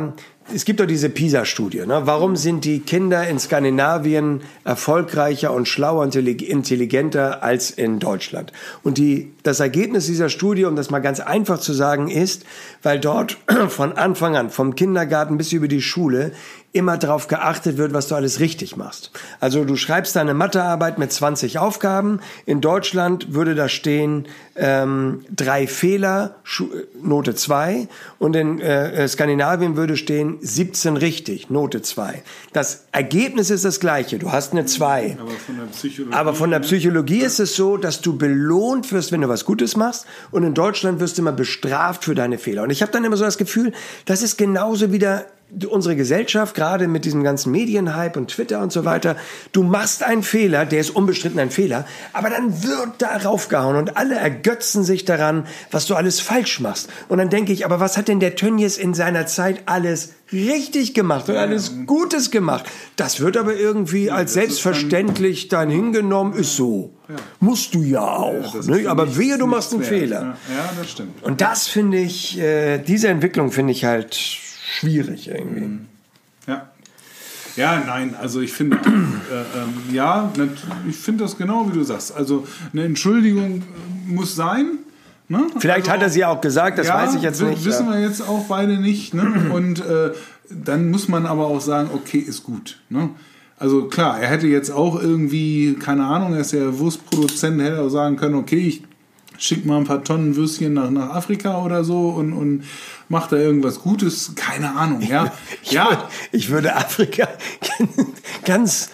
es gibt doch diese PISA-Studie. Ne? Warum sind die Kinder in Skandinavien erfolgreicher und schlauer und intelligenter als in Deutschland? Und die, das Ergebnis dieser Studie, um das mal ganz einfach zu sagen, ist, weil dort von Anfang an, vom Kindergarten bis über die Schule, immer darauf geachtet wird, was du alles richtig machst. Also du schreibst deine Mathearbeit mit zwanzig Aufgaben. In Deutschland würde da stehen ähm, drei Fehler, Schu- Note zwei. Und in äh, Skandinavien würde stehen siebzehn richtig, Note zwei. Das Ergebnis ist das gleiche. Du hast eine zwei. Aber von der Psychologie, Aber von der Psychologie ist es so, dass du belohnt wirst, wenn du was Gutes machst. Und in Deutschland wirst du immer bestraft für deine Fehler. Und ich habe dann immer so das Gefühl, das ist genauso wieder unsere Gesellschaft, gerade mit diesem ganzen Medienhype und Twitter und so weiter. Du machst einen Fehler, der ist unbestritten ein Fehler, aber dann wird da raufgehauen und alle ergötzen sich daran, was du alles falsch machst. Und dann denke ich, aber was hat denn der Tönnies in seiner Zeit alles richtig gemacht und alles Gutes gemacht? Das wird aber irgendwie ja, als selbstverständlich dann hingenommen, ist so. Ja. Musst du ja auch. Ja, ne? Aber wehe, du machst einen Fehler. Ja, das stimmt. Und das finde ich, äh, diese Entwicklung finde ich halt schwierig irgendwie. Ja. Ja, nein, also ich finde, äh, ähm, ja, ich finde das genau wie du sagst. Also eine Entschuldigung muss sein. Ne? Vielleicht also, hat er sie auch gesagt, das ja, weiß ich jetzt w- nicht. Wissen ja. wir jetzt auch beide nicht. Ne? Und äh, dann muss man aber auch sagen, okay, ist gut. Ne? Also klar, er hätte jetzt auch irgendwie, keine Ahnung, er ist ja Wurstproduzent, hätte auch sagen können, okay, ich schick mal ein paar Tonnen Würstchen nach, nach Afrika oder so und, und macht da irgendwas Gutes, keine Ahnung, ja. Ich, ja. Würde, ich würde Afrika ganz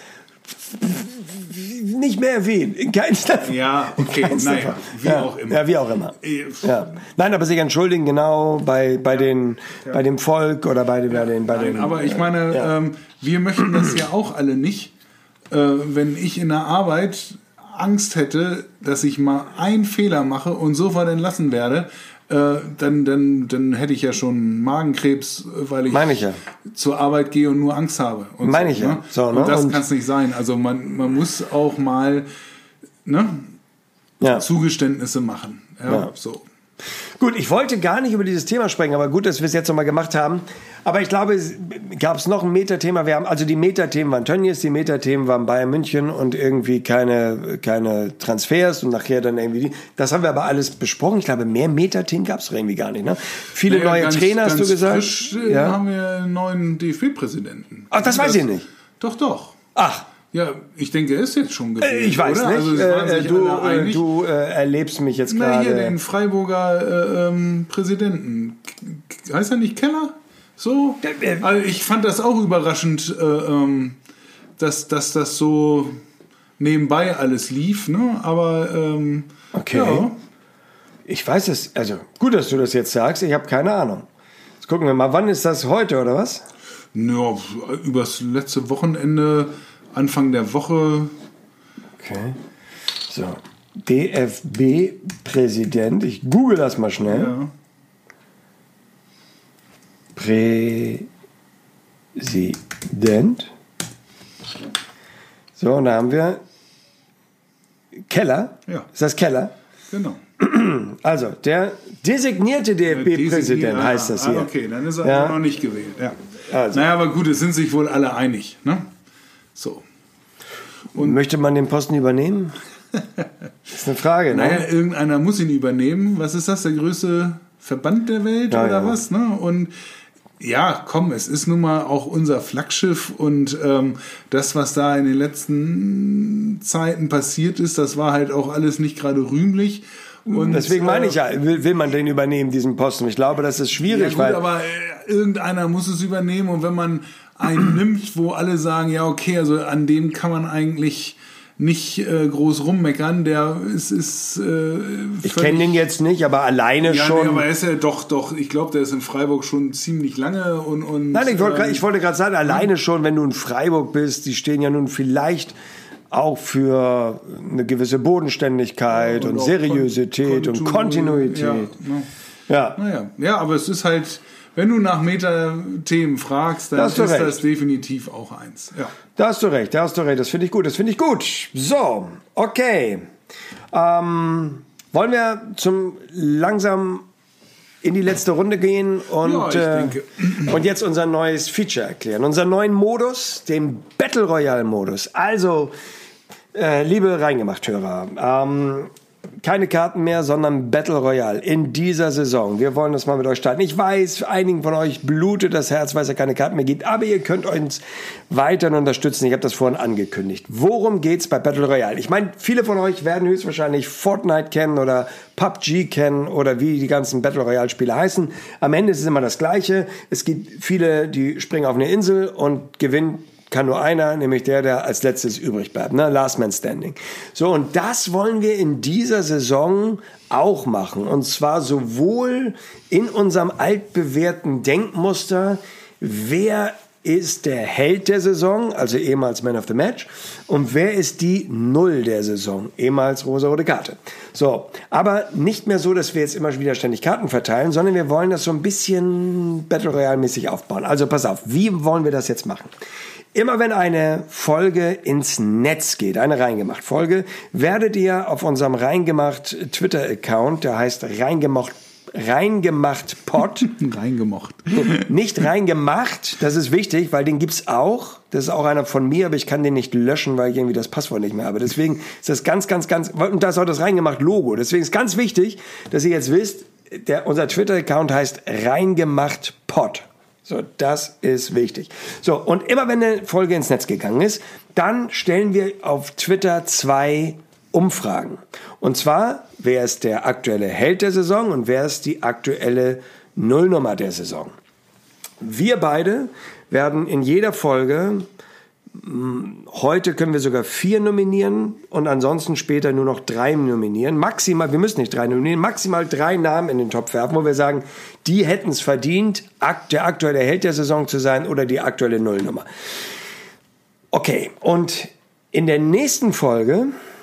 nicht mehr erwähnen. In keinster, ja, okay, naja, wie ja, auch immer. Ja, wie auch immer. Ja. Nein, aber sich entschuldigen, genau, bei, bei, ja. den, ja. bei dem Volk oder bei, bei den... Bei Nein, den aber ich meine, ja. ähm, wir möchten das ja auch alle nicht, äh, wenn ich in der Arbeit Angst hätte, dass ich mal einen Fehler mache und sofort entlassen werde, äh, dann, dann, dann hätte ich ja schon Magenkrebs, weil ich, ich ja. zur Arbeit gehe und nur Angst habe. Und Meine so, ich ja. Ne? So, ne? Und das und kann es nicht sein. Also man, man muss auch mal ne? ja. Zugeständnisse machen. Ja, ja. So. Gut, ich wollte gar nicht über dieses Thema sprechen, aber gut, dass wir es jetzt nochmal gemacht haben. Aber ich glaube, es gab es noch ein Metathema. Wir haben, also die Metathemen waren Tönnies, die Metathemen waren Bayern München und irgendwie keine, keine Transfers und nachher dann irgendwie die. Das haben wir aber alles besprochen. Ich glaube, mehr Metathemen gab es doch irgendwie gar nicht. Ne? Viele naja, neue ganz, Trainer, hast du gesagt. Frisch, ja, haben wir einen neuen D F B-Präsidenten. Ach, das, das weiß ich nicht. Doch, doch. Ach. Ja, ich denke, er ist jetzt schon gewählt, äh, Ich weiß oder? nicht. Also es waren sich du alle einig. du äh, erlebst mich jetzt gerade. Na, hier den Freiburger äh, ähm, Präsidenten. Heißt er nicht Keller? So? Also ich fand das auch überraschend, äh, ähm, dass, dass das so nebenbei alles lief. Ne? Aber ähm, okay. Ja. Ich weiß es. Also gut, dass du das jetzt sagst. Ich habe keine Ahnung. Jetzt gucken wir mal. Wann ist das heute oder was? Ja, übers letzte Wochenende. Anfang der Woche. Okay. So. D F B-Präsident. Ich google das mal schnell. Ja. Präsident. So, und da haben wir Keller. Ja. Ist das Keller? Genau. Also, der designierte D F B-Präsident ah, heißt das hier. Ah, okay, dann ist er ja. noch nicht gewählt. Ja. Also. Naja, aber gut, es sind sich wohl alle einig. Ne? So. Und möchte man den Posten übernehmen? Das ist eine Frage, ne? Naja, irgendeiner muss ihn übernehmen. Was ist das, der größte Verband der Welt ja, oder ja. was? Ne? Und ja, komm, es ist nun mal auch unser Flaggschiff und ähm, das, was da in den letzten Zeiten passiert ist, das war halt auch alles nicht gerade rühmlich. Und, deswegen meine ich ja, äh, will, will man den übernehmen, diesen Posten? Ich glaube, das ist schwierig. Ja gut, weil aber äh, irgendeiner muss es übernehmen und wenn man einen nimmt, wo alle sagen, ja okay, also an dem kann man eigentlich nicht äh, groß rummeckern, der ist... ist äh, ich kenne den jetzt nicht, aber alleine ja, schon... Nee, aber er ist ja doch, doch, ich glaube, der ist in Freiburg schon ziemlich lange und... und Nein, ich wollte, ähm, ich wollte gerade sagen, alleine schon, wenn du in Freiburg bist, die stehen ja nun vielleicht auch für eine gewisse Bodenständigkeit ja, und, und Seriosität Kon- und Kontinuität. Ja, ne? ja. Naja, ja, aber es ist halt... Wenn du nach Meta-Themen fragst, dann ist recht. Das definitiv auch eins. Ja. Da hast du recht, da hast du recht. Das finde ich gut, das finde ich gut. So, okay. Ähm, wollen wir zum langsam in die letzte Runde gehen und, ja, ich äh, denke. und jetzt unser neues Feature erklären. Unseren neuen Modus, den Battle Royale Modus. Also, äh, liebe Reingemacht-Hörer, ähm, keine Karten mehr, sondern Battle Royale in dieser Saison. Wir wollen das mal mit euch starten. Ich weiß, einigen von euch blutet das Herz, weil es ja keine Karten mehr gibt, aber ihr könnt uns weiterhin unterstützen. Ich habe das vorhin angekündigt. Worum geht's bei Battle Royale? Ich meine, viele von euch werden höchstwahrscheinlich Fortnite kennen oder P U B G kennen oder wie die ganzen Battle Royale Spiele heißen. Am Ende ist es immer das Gleiche. Es gibt viele, die springen auf eine Insel und gewinnen kann nur einer, nämlich der, der als letztes übrig bleibt, ne? Last Man Standing. So, und das wollen wir in dieser Saison auch machen. Und zwar sowohl in unserem altbewährten Denkmuster, wer ist der Held der Saison, also ehemals Man of the Match, und wer ist die Null der Saison, ehemals rosa-rote Karte. So, aber nicht mehr so, dass wir jetzt immer wieder ständig Karten verteilen, sondern wir wollen das so ein bisschen Battle Royale-mäßig aufbauen. Also pass auf, wie wollen wir das jetzt machen? Immer wenn eine Folge ins Netz geht, eine Reingemacht-Folge, werdet ihr auf unserem Reingemacht Twitter-Account, der heißt Reingemacht Reingemacht Pod. Reingemocht. Nicht reingemacht, das ist wichtig, weil den gibt's auch. Das ist auch einer von mir, aber ich kann den nicht löschen, weil ich irgendwie das Passwort nicht mehr habe. Deswegen ist das ganz, ganz, ganz, und da ist auch das Reingemacht-Logo. Deswegen ist ganz wichtig, dass ihr jetzt wisst, der, unser Twitter-Account heißt Reingemacht Pod. So, das ist wichtig. So, und immer wenn eine Folge ins Netz gegangen ist, dann stellen wir auf Twitter zwei Umfragen. Und zwar, wer ist der aktuelle Held der Saison und wer ist die aktuelle Nullnummer der Saison. Wir beide werden in jeder Folge, heute können wir sogar vier nominieren und ansonsten später nur noch drei nominieren. Maximal, wir müssen nicht drei nominieren, maximal drei Namen in den Topf werfen, wo wir sagen, die hätten es verdient, der aktuelle Held der Saison zu sein oder die aktuelle Nullnummer. Okay, und in der nächsten Folge,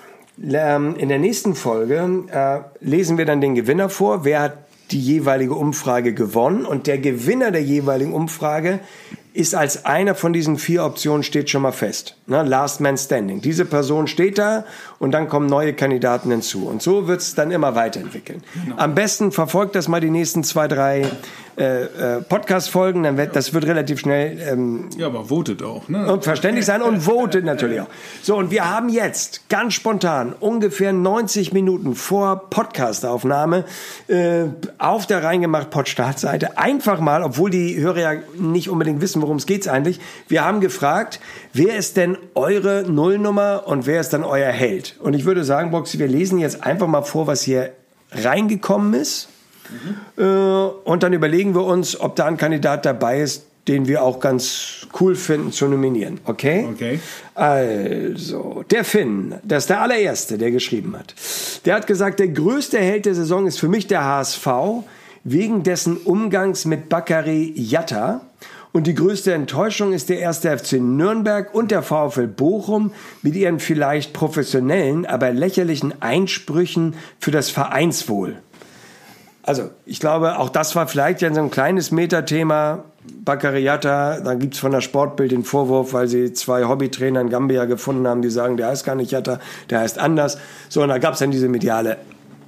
in der nächsten Folge äh, lesen wir dann den Gewinner vor, wer hat die jeweilige Umfrage gewonnen, und der Gewinner der jeweiligen Umfrage ist als einer von diesen vier Optionen, steht schon mal fest. Ne? Last Man Standing. Diese Person steht da und dann kommen neue Kandidaten hinzu. Und so wird es dann immer weiterentwickeln. Genau. Am besten verfolgt das mal die nächsten zwei, drei äh, äh, Podcast-Folgen. Dann wird, das wird relativ schnell ähm, ja, aber votet auch. Ne? Und verständlich sein und votet natürlich auch. So, und wir haben jetzt ganz spontan ungefähr neunzig Minuten vor Podcast-Aufnahme äh, auf der Reingemacht-Pod-Startseite einfach mal, obwohl die Hörer ja nicht unbedingt wissen, worum es geht eigentlich. Wir haben gefragt, wer ist denn eure Nullnummer und wer ist dann euer Held? Und ich würde sagen, Boxy, wir lesen jetzt einfach mal vor, was hier reingekommen ist. Mhm. Äh, und dann überlegen wir uns, ob da ein Kandidat dabei ist, den wir auch ganz cool finden zu nominieren. Okay? Okay. Also, der Finn, das ist der allererste, der geschrieben hat. Der hat gesagt, der größte Held der Saison ist für mich der H S V, wegen dessen Umgangs mit Bakary Jatta. Und die größte Enttäuschung ist der erste F C Nürnberg und der VfL Bochum mit ihren vielleicht professionellen, aber lächerlichen Einsprüchen für das Vereinswohl. Also, ich glaube, auch das war vielleicht ja so ein kleines Metathema. Bakary Jatta, da gibt's von der Sportbild den Vorwurf, weil sie zwei Hobbytrainer in Gambia gefunden haben, die sagen, der heißt gar nicht Jatta, der heißt anders. So, und da gab's dann diese mediale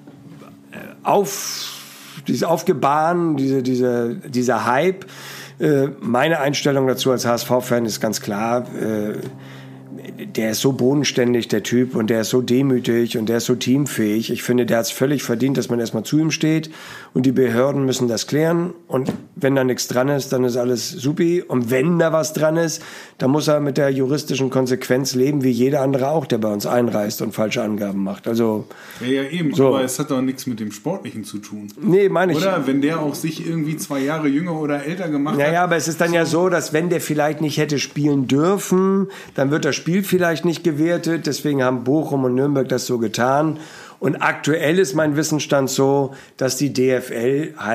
Auf, diese Aufgebahn, diese, diese, dieser Hype. Äh, meine Einstellung dazu als H S V-Fan ist ganz klar, äh, der ist so bodenständig, der Typ, und der ist so demütig und der ist so teamfähig. Ich finde, der hat es völlig verdient, dass man erstmal zu ihm steht, und die Behörden müssen das klären, und wenn da nichts dran ist, dann ist alles supi, und wenn da was dran ist, dann muss er mit der juristischen Konsequenz leben, wie jeder andere auch, der bei uns einreist und falsche Angaben macht. Also ja, ja eben, so. Aber es hat doch nichts mit dem Sportlichen zu tun. Nee, meine ich. Oder wenn der auch sich irgendwie zwei Jahre jünger oder älter gemacht naja, hat. Naja, aber es ist dann so. Ja so, dass wenn der vielleicht nicht hätte spielen dürfen, dann wird das Spiel vielleicht nicht gewertet. Deswegen haben Bochum und Nürnberg das so getan. Und aktuell ist mein Wissensstand so, dass die D F L halt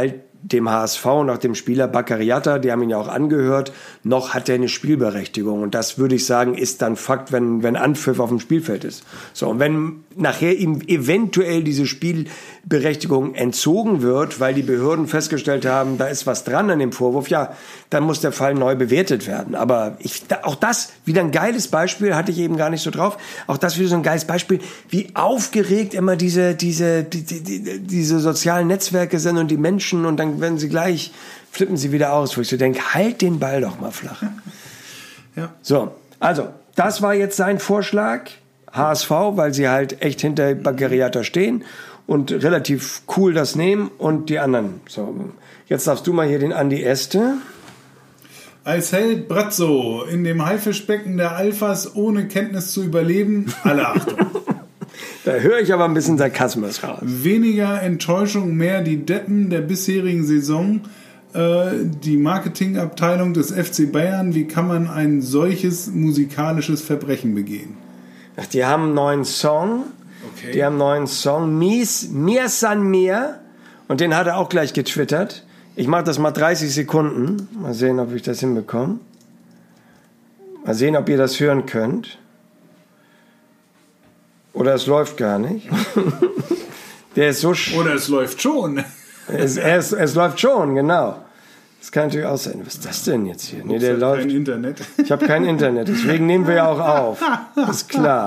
dem H S V und auch dem Spieler Baccariata, die haben ihn ja auch angehört, noch hat er eine Spielberechtigung. Und das, würde ich sagen, ist dann Fakt, wenn, wenn Anpfiff auf dem Spielfeld ist. So, und wenn nachher ihm eventuell diese Spielberechtigung entzogen wird, weil die Behörden festgestellt haben, da ist was dran an dem Vorwurf, ja, dann muss der Fall neu bewertet werden. Aber ich, auch das, wieder ein geiles Beispiel, hatte ich eben gar nicht so drauf, auch das wieder so ein geiles Beispiel, wie aufgeregt immer diese, diese, die, die, die, diese sozialen Netzwerke sind und die Menschen, und dann werden sie gleich, flippen sie wieder aus, wo ich so denke, halt den Ball doch mal flach. Ja. So, also, das war jetzt sein Vorschlag, H S V, weil sie halt echt hinter Baccariata stehen und relativ cool das nehmen, und die anderen. So, jetzt darfst du mal hier den Andi Este. Als Held Brazzo in dem Haifischbecken der Alphas ohne Kenntnis zu überleben, alle Achtung. Da höre ich aber ein bisschen Sarkasmus raus. Weniger Enttäuschung, mehr die Deppen der bisherigen Saison. Äh, die Marketingabteilung des F C Bayern, wie kann man ein solches musikalisches Verbrechen begehen? Ach, die haben einen neuen Song. Okay. Die haben einen neuen Song. Mies, Mir San Mir. Und den hat er auch gleich getwittert. Ich mache das mal dreißig Sekunden. Mal sehen, ob ich das hinbekomme. Mal sehen, ob ihr das hören könnt. Oder es läuft gar nicht. Der ist so sch- Oder es läuft schon. es, es, es läuft schon, genau. Das kann natürlich auch sein. Was ist das denn jetzt hier? Nee, der ich läuft. Kein Internet. Ich habe kein Internet, deswegen nehmen wir ja auch auf. Ist klar.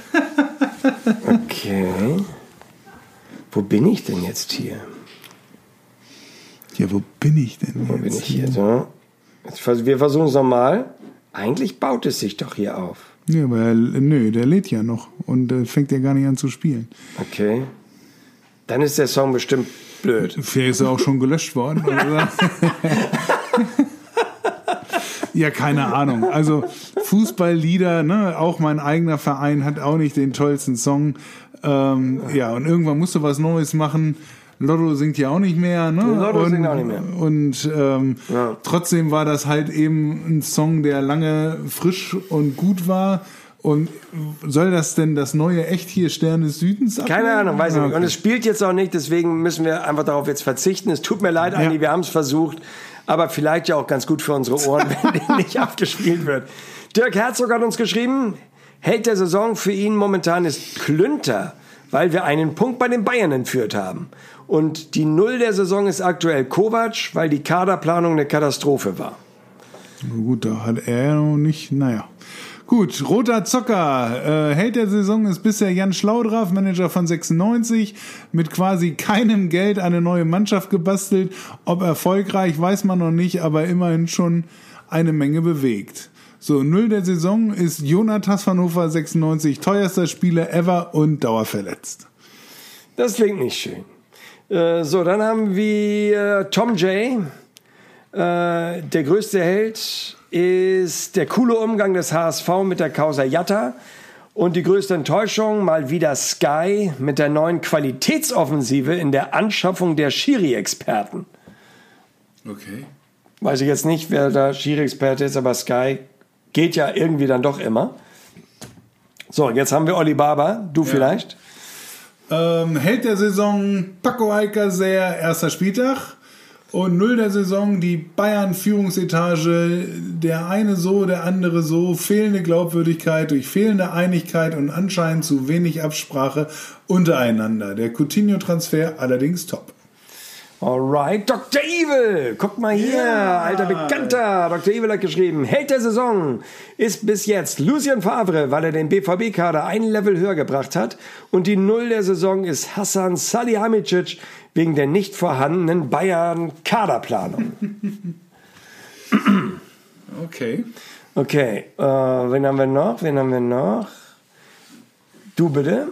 Okay. Wo bin ich denn jetzt hier? Ja, wo bin ich denn jetzt? Wo bin ich hier? So. Jetzt, vers- wir versuchen es nochmal. Eigentlich baut es sich doch hier auf. Ja, aber er, nö, der lädt ja noch und äh, fängt ja gar nicht an zu spielen. Okay. Dann ist der Song bestimmt blöd. Vielleicht ist er auch schon gelöscht worden, oder? Ja, keine Ahnung. Also Fußballlieder, ne, auch mein eigener Verein hat auch nicht den tollsten Song. Ähm, ja, und irgendwann musst du was Neues machen. Lotto singt ja auch nicht mehr, ne? Lotto und, singt auch nicht mehr. Und ähm, Ja. trotzdem war das halt eben ein Song, der lange frisch und gut war. Und soll das denn das neue Echt hier Stern des Südens abnehmen? Keine Ahnung, weiß ich nicht. Okay. Und es spielt jetzt auch nicht, deswegen müssen wir einfach darauf jetzt verzichten. Es tut mir leid, Andi, Ja. wir haben es versucht. Aber vielleicht ja auch ganz gut für unsere Ohren, wenn der nicht abgespielt wird. Dirk Herzog hat uns geschrieben, Held der Saison für ihn momentan ist Klünter, weil wir einen Punkt bei den Bayern entführt haben. Und die Null der Saison ist aktuell Kovac, weil die Kaderplanung eine Katastrophe war. Gut, da hat er ja noch nicht, naja. Gut, roter Zocker. Äh, Held der Saison ist bisher Jan Schlaudraff, Manager von sechsundneunzig, mit quasi keinem Geld eine neue Mannschaft gebastelt. Ob erfolgreich, weiß man noch nicht, aber immerhin schon eine Menge bewegt. So, Null der Saison ist Jonatas van Hannover sechsundneunzig, teuerster Spieler ever und dauerverletzt. Das klingt nicht schön. Äh, so, dann haben wir äh, Tom J. Äh, der größte Held ist der coole Umgang des H S V mit der Causa Jatta. Und die größte Enttäuschung, mal wieder Sky mit der neuen Qualitätsoffensive in der Anschaffung der Schiri-Experten. Okay. Weiß ich jetzt nicht, wer da Schiri-Experte ist, aber Sky geht ja irgendwie dann doch immer. So, jetzt haben wir Olli Barber. Du Ja. vielleicht? Ähm, Held der Saison Paco Alcacer, erster Spieltag. Und Null der Saison die Bayern-Führungsetage. Der eine so, der andere so. Fehlende Glaubwürdigkeit durch fehlende Einigkeit und anscheinend zu wenig Absprache untereinander. Der Coutinho-Transfer allerdings top. Alright, Doktor Evil, guck mal hier, Ja. alter Bekannter. Doktor Evil hat geschrieben, Held der Saison ist bis jetzt Lucien Favre, weil er den B V B-Kader ein Level höher gebracht hat. Und die Null der Saison ist Hasan Salihamidzic wegen der nicht vorhandenen Bayern-Kaderplanung. Okay. Okay, äh, wen haben wir noch? Wen haben wir noch? Du bitte?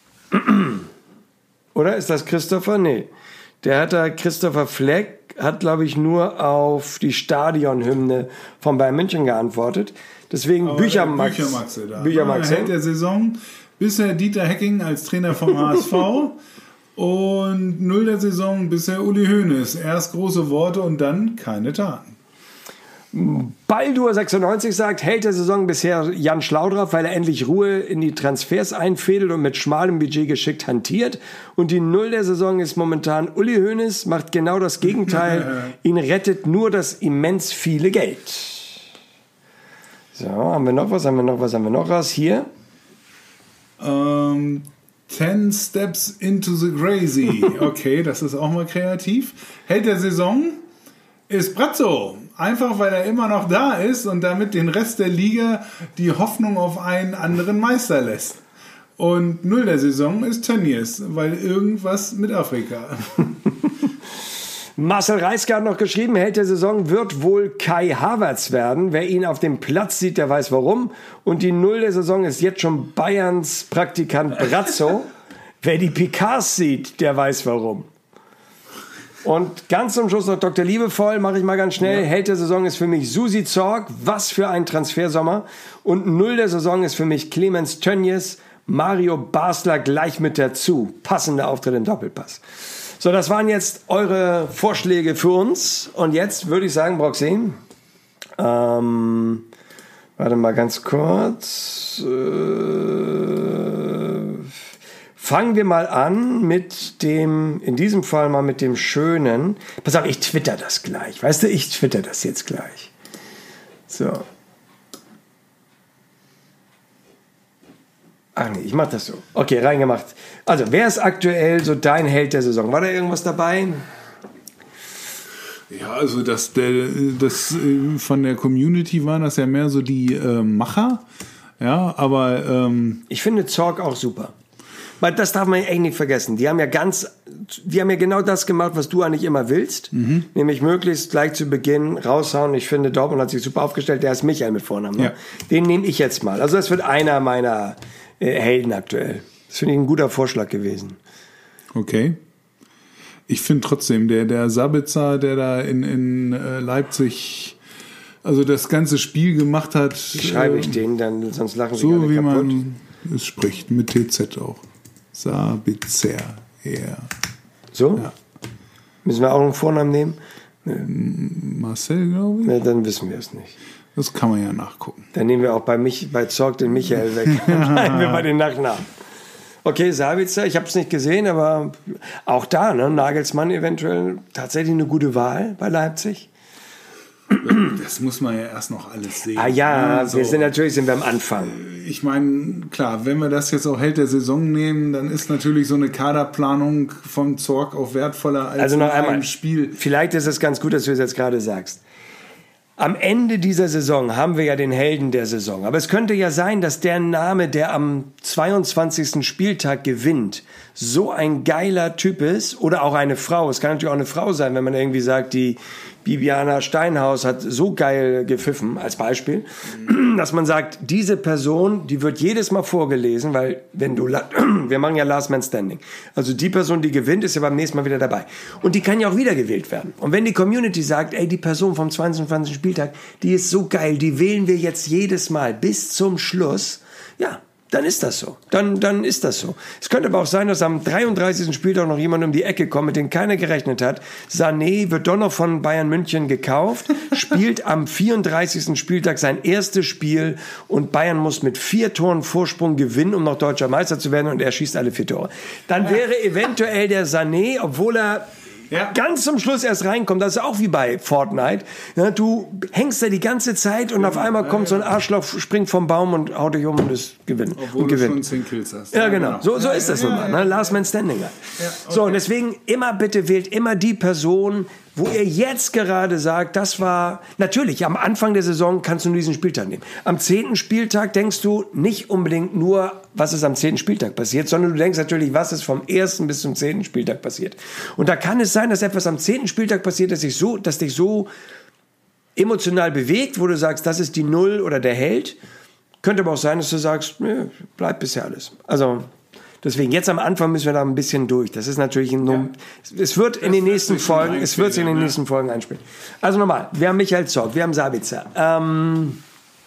Oder ist das Christopher? Nee. Der hat da, Christopher Fleck, hat, glaube ich, nur auf die Stadionhymne von Bayern München geantwortet. Deswegen Aber Büchermax. der Büchermaxe da. Büchermax, Ah, Held der Saison. Bisher Dieter Hecking als Trainer vom H S V. Und Null der Saison bisher Uli Hoeneß. Erst große Worte und dann keine Taten. Baldur sechsundneunzig sagt, Held der Saison bisher Jan Schlaudraff, weil er endlich Ruhe in die Transfers einfädelt und mit schmalem Budget geschickt hantiert. Und die Null der Saison ist momentan Uli Hoeneß, macht genau das Gegenteil. Ihn rettet nur das immens viele Geld. So, haben wir noch was, haben wir noch was, haben wir noch was? Hier. Ähm, Ten Steps into the Crazy. Okay, das ist auch mal kreativ. Held der Saison ist Brazzo. Einfach, weil er immer noch da ist und damit den Rest der Liga die Hoffnung auf einen anderen Meister lässt. Und Null der Saison ist Tönnies, weil irgendwas mit Afrika. Marcel Reiske hat noch geschrieben, Held der Saison wird wohl Kai Havertz werden. Wer ihn auf dem Platz sieht, der weiß warum. Und die Null der Saison ist jetzt schon Bayerns Praktikant Brazzo. Wer die Picards sieht, der weiß warum. Und ganz zum Schluss noch Doktor Liebevoll, mache ich mal ganz schnell. Ja. Held der Saison ist für mich Susi Zorg. Was für ein Transfersommer. Und Null der Saison ist für mich Clemens Tönnies, Mario Basler gleich mit dazu. Passender Auftritt im Doppelpass. So, das waren jetzt eure Vorschläge für uns. Und jetzt würde ich sagen, Broxy, ähm, warte mal ganz kurz. Äh, fangen wir mal an mit dem, in diesem Fall mal mit dem Schönen. Pass auf, ich twitter das gleich. Weißt du, ich twitter das jetzt gleich. So. Ach nee, ich mach das so. Okay, reingemacht. Also, wer ist aktuell so dein Held der Saison? War da irgendwas dabei? Ja, also das, der, das von der Community waren das ja mehr so die äh, Macher. Ja, aber ähm ich finde Zorg auch super. Weil das darf man echt nicht vergessen. Die haben ja ganz, die haben ja genau das gemacht, was du eigentlich immer willst. Mhm. Nämlich möglichst gleich zu Beginn raushauen. Ich finde, Dortmund hat sich super aufgestellt. Der ist Michael mit Vornamen. Ne? Ja. Den nehme ich jetzt mal. Also das wird einer meiner äh, Helden aktuell. Das finde ich ein guter Vorschlag gewesen. Okay. Ich finde trotzdem, der, der Sabitzer, der da in, in äh, Leipzig also das ganze Spiel gemacht hat. Wie schreibe ich äh, den dann? Sonst lachen so sie alle wie kaputt. Man es spricht, mit T Z auch. Sabitzer, ja. So? Ja. Müssen wir auch einen Vornamen nehmen? Marcel, glaube ich. Ja, dann wissen wir es nicht. Das kann man ja nachgucken. Dann nehmen wir auch bei, mich, bei Zorg den Michael weg. Dann bleiben wir bei den Nachnamen. Okay, Sabitzer, ich habe es nicht gesehen, aber auch da, ne, Nagelsmann eventuell tatsächlich eine gute Wahl bei Leipzig. Das muss man ja erst noch alles sehen. Ah ja, also, wir sind natürlich sind wir am Anfang. Ich meine, klar, wenn wir das jetzt auch Held der Saison nehmen, dann ist natürlich so eine Kaderplanung vom Zorg auch wertvoller als also noch in einem einmal, Spiel. Vielleicht ist es ganz gut, dass du es jetzt gerade sagst. Am Ende dieser Saison haben wir ja den Helden der Saison. Aber es könnte ja sein, dass der Name, der am zweiundzwanzigsten Spieltag gewinnt, so ein geiler Typ ist. Oder auch eine Frau. Es kann natürlich auch eine Frau sein, wenn man irgendwie sagt, die Bibiana Steinhaus hat so geil gepfiffen, als Beispiel, dass man sagt, diese Person, die wird jedes Mal vorgelesen, weil wenn du, wir machen ja Last Man Standing. Also die Person, die gewinnt, ist ja beim nächsten Mal wieder dabei. Und die kann ja auch wiedergewählt werden. Und wenn die Community sagt, ey, die Person vom zweiundzwanzigsten Spieltag, die ist so geil, die wählen wir jetzt jedes Mal bis zum Schluss, ja, dann ist das so. Dann, dann ist das so. Es könnte aber auch sein, dass am dreiunddreißigsten Spieltag noch jemand um die Ecke kommt, mit dem keiner gerechnet hat. Sané wird doch noch von Bayern München gekauft, spielt am vierunddreißigsten Spieltag sein erstes Spiel und Bayern muss mit vier Toren Vorsprung gewinnen, um noch deutscher Meister zu werden und er schießt alle vier Tore. Dann wäre eventuell der Sané, obwohl er ja. ganz zum Schluss erst reinkommt, das ist auch wie bei Fortnite. Ja, du hängst da die ganze Zeit und auf einmal kommt so ein Arschloch, springt vom Baum und haut dich um und ist gewinnt. Obwohl und du gewinnt. schon zehn Kills hast. Ja, genau. So, so ist das nun mal. Ne? Last Man Standing. Ja, okay. So, und deswegen immer bitte wählt immer die Person, wo ihr jetzt gerade sagt, das war, natürlich, am Anfang der Saison kannst du nur diesen Spieltag nehmen. Am zehnten Spieltag denkst du nicht unbedingt nur, was ist am zehnten Spieltag passiert, sondern du denkst natürlich, was ist vom ersten bis zum zehnten Spieltag passiert. Und da kann es sein, dass etwas am zehnten Spieltag passiert, dass dich so, dass dich so emotional bewegt, wo du sagst, das ist die Null oder der Held. Könnte aber auch sein, dass du sagst, nee, bleibt bisher alles. Also, deswegen, jetzt am Anfang müssen wir da ein bisschen durch. Das ist natürlich ein, ja. es wird in das den nächsten Folgen, es wird sich in den nächsten ja. Folgen einspielen. Also nochmal, wir haben Michael Zorc, wir haben Sabitzer. Ähm,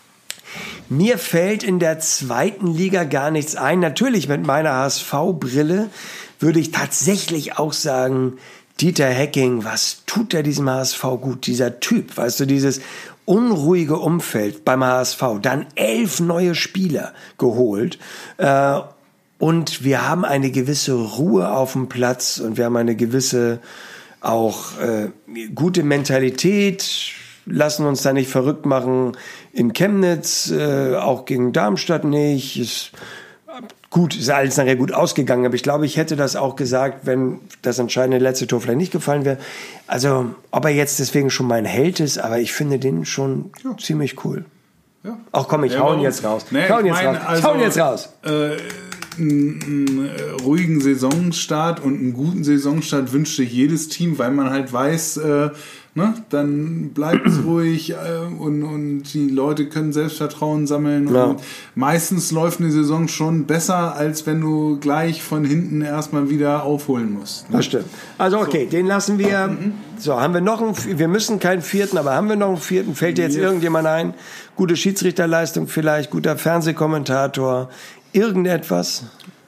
mir fällt in der zweiten Liga gar nichts ein. Natürlich mit meiner H S V-Brille würde ich tatsächlich auch sagen, Dieter Hecking, was tut der diesem H S V gut? Dieser Typ, weißt du, dieses unruhige Umfeld beim H S V, dann elf neue Spieler geholt, äh, und wir haben eine gewisse Ruhe auf dem Platz und wir haben eine gewisse auch äh, gute Mentalität, lassen uns da nicht verrückt machen in Chemnitz, äh, auch gegen Darmstadt nicht. Ist gut, ist alles nachher gut ausgegangen, aber ich glaube, ich hätte das auch gesagt, wenn das entscheidende letzte Tor vielleicht nicht gefallen wäre. Also, ob er jetzt deswegen schon mein Held ist, aber ich finde den schon ja. ziemlich cool. Ja. Ach komm, ich ja, hau ihn jetzt raus. Nee, ich hau ihn ich jetzt mein, raus. Also, ich hau ihn jetzt raus. Äh, einen, einen ruhigen Saisonstart und einen guten Saisonstart wünscht sich jedes Team, weil man halt weiß, äh, ne, dann bleibt es ruhig äh, und, und die Leute können Selbstvertrauen sammeln. Ja. Und meistens läuft eine Saison schon besser, als wenn du gleich von hinten erstmal wieder aufholen musst. Ne? Das stimmt. Also okay, so. Den lassen wir. Mhm. So, haben wir noch einen, wir müssen keinen vierten, aber haben wir noch einen vierten? Fällt dir jetzt ja. irgendjemand ein? Gute Schiedsrichterleistung vielleicht, guter Fernsehkommentator, irgendetwas?